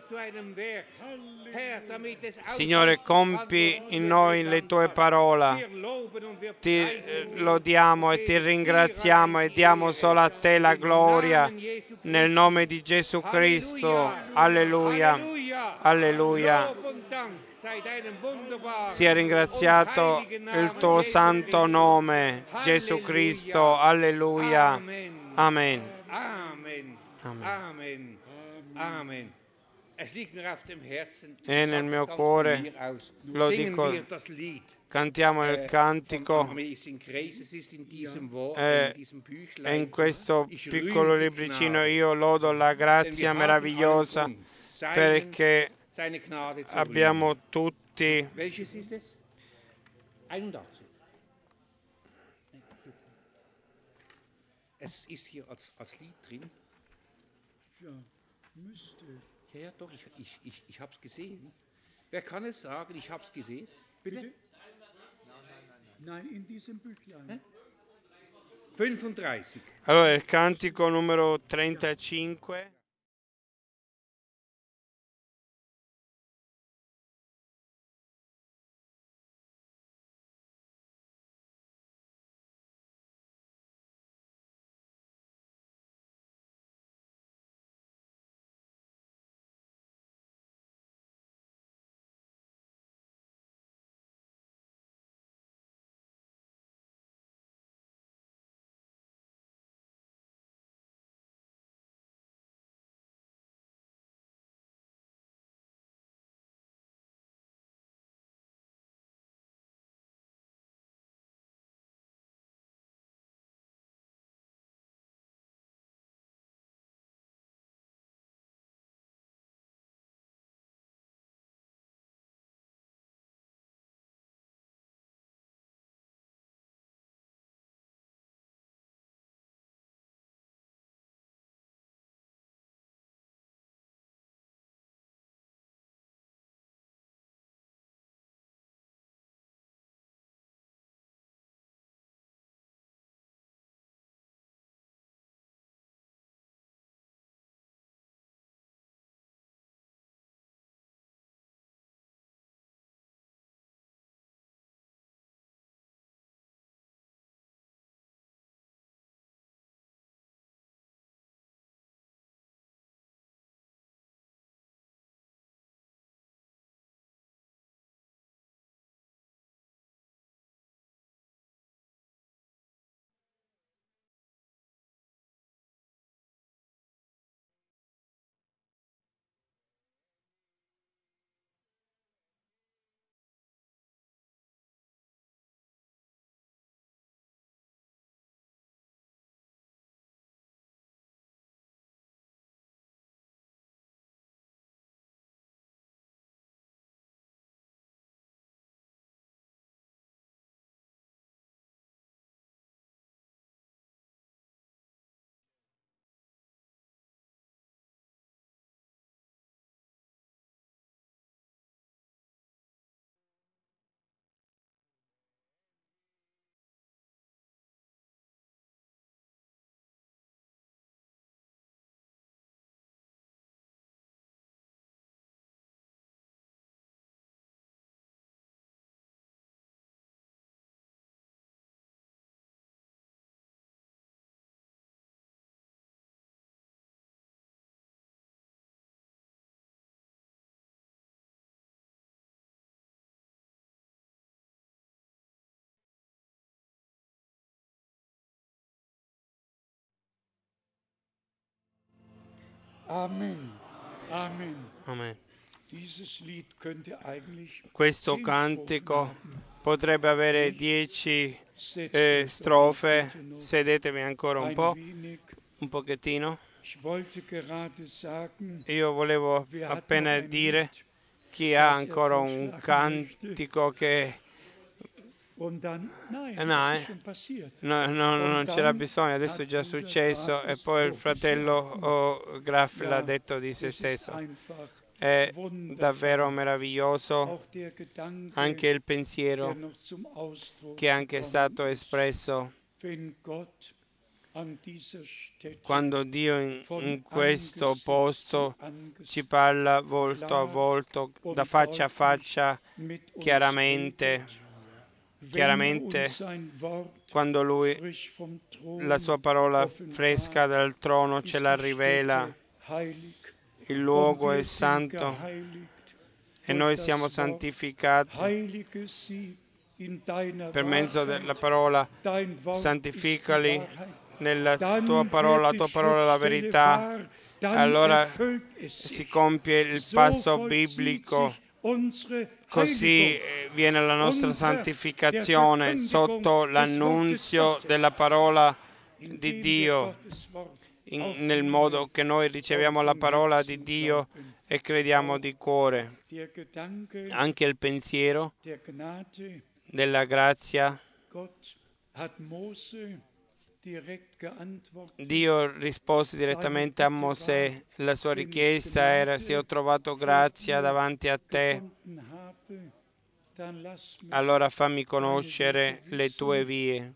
Signore, compi in noi le tue parole. Ti lodiamo e ti ringraziamo e diamo solo a te la gloria nel nome di Gesù Cristo. Alleluia. Alleluia. Sia ringraziato il tuo santo nome, Gesù Cristo. Alleluia. Amen. Amen. Amen. Amen. E nel mio cuore lo dico, cantiamo il cantico e in questo piccolo libricino io lodo la grazia meravigliosa perché abbiamo tutti Es ist hier als Lied drin. Ja, müsste. Ja, doch, ich habe es gesehen. Wer kann es sagen? Ich habe es gesehen. Bitte? Nein, in diesem Büchlein. 35. Allora, il cantico numero 35. Amen. Amen. Amen. Dieses Lied könnte eigentlich Questo 10 cantico Strophen haben. potrebbe avere 10 strofe. Sedetevi ancora un po', un pochettino. Ich wollte gerade sagen, Io volevo appena dire chi ha ancora un cantico che non c'era bisogno, adesso è già successo. E poi il fratello Graf l'ha detto di se stesso. È davvero meraviglioso anche il pensiero che è anche stato espresso quando Dio in questo posto ci parla volto a volto, da faccia a faccia, chiaramente, quando Lui, la sua parola fresca dal trono, ce la rivela. Il luogo è santo e noi siamo santificati per mezzo della parola. Santificali nella tua parola, la tua parola è la verità. Allora si compie il passo biblico, così viene la nostra santificazione sotto l'annunzio della parola di Dio, nel modo che noi riceviamo la parola di Dio e crediamo di cuore. Anche il pensiero della grazia. Dio rispose direttamente a Mosè. La sua richiesta era: se ho trovato grazia davanti a te, allora fammi conoscere le tue vie.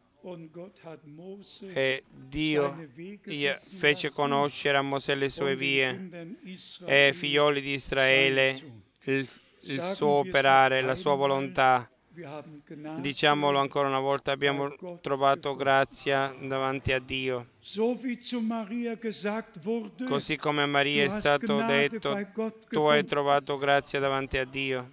E Dio fece conoscere a Mosè le sue vie e ai figlioli di Israele il suo operare, la sua volontà. Diciamolo ancora una volta: abbiamo trovato grazia davanti a Dio. Così come a Maria è stato detto: tu hai trovato grazia davanti a Dio.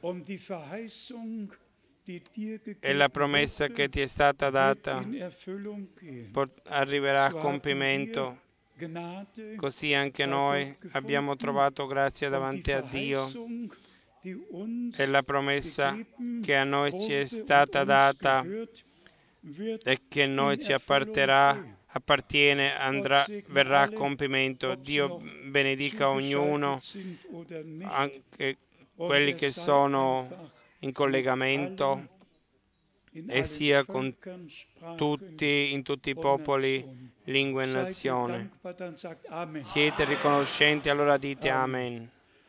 E la promessa che ti è stata data arriverà a compimento. Così anche noi abbiamo trovato grazia davanti a Dio. E la promessa che a noi ci è stata data e che a noi ci appartiene, verrà a compimento. Dio benedica ognuno, anche quelli che sono in collegamento, e sia con tutti, in tutti i popoli, lingue e nazioni. Siete riconoscenti? Allora dite Amen.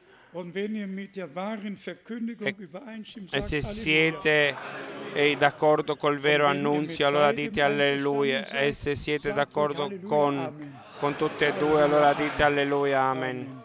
E se siete d'accordo col vero annunzio, allora dite Alleluia. E se siete d'accordo con tutte e due, allora dite Alleluia, Amen.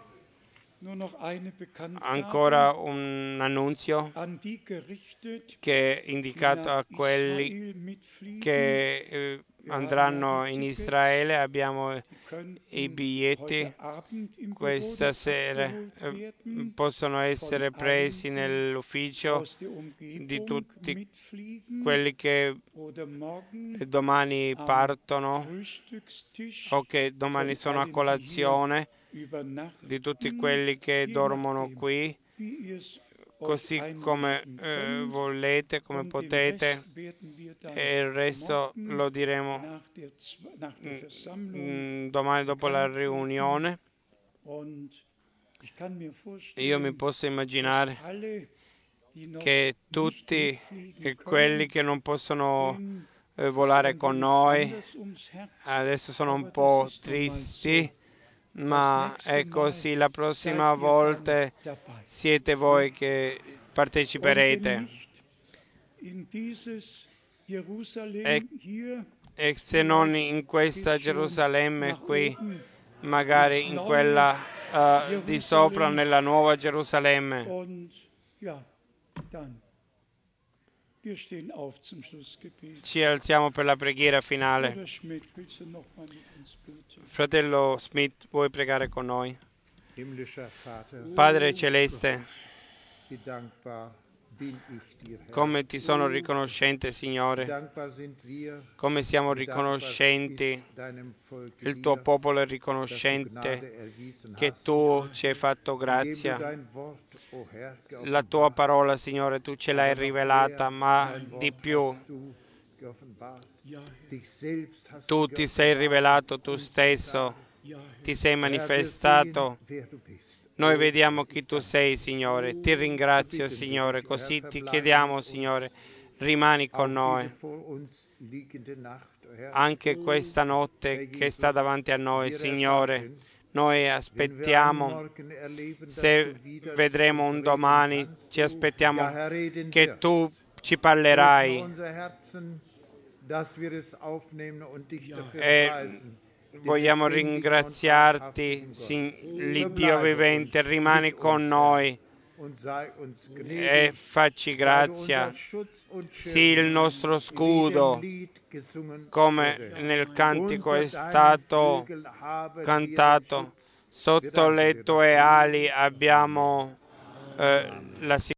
Ancora un annunzio che è indicato a quelli che andranno in Israele. Abbiamo i biglietti questa sera, possono essere presi nell'ufficio di tutti quelli che domani partono o che domani sono a colazione, di tutti quelli che dormono qui, così come volete, come potete, e il resto lo diremo domani dopo la riunione. Io mi posso immaginare che tutti quelli che non possono volare con noi adesso sono un po' tristi, ma è così, la prossima volta siete voi che parteciperete. E se non in questa Gerusalemme qui, magari in quella di sopra, nella nuova Gerusalemme. Ci alziamo per la preghiera finale. Fratello Smith, vuoi pregare con noi? Padre Celeste, come ti sono riconoscente, Signore, come siamo riconoscenti, il tuo popolo è riconoscente che tu ci hai fatto grazia. La tua parola, Signore, tu ce l'hai rivelata, ma di più, tu ti sei rivelato tu stesso, ti sei manifestato. Noi vediamo chi tu sei, Signore. Ti ringrazio, Signore. Così ti chiediamo, Signore, rimani con noi. Anche questa notte che sta davanti a noi, Signore, noi aspettiamo, se vedremo un domani, ci aspettiamo che Tu ci parlerai e vogliamo ringraziarti, l'Iddio vivente, rimani con noi e facci grazia. Sii il nostro scudo, come nel cantico è stato cantato. Sotto le tue ali abbiamo la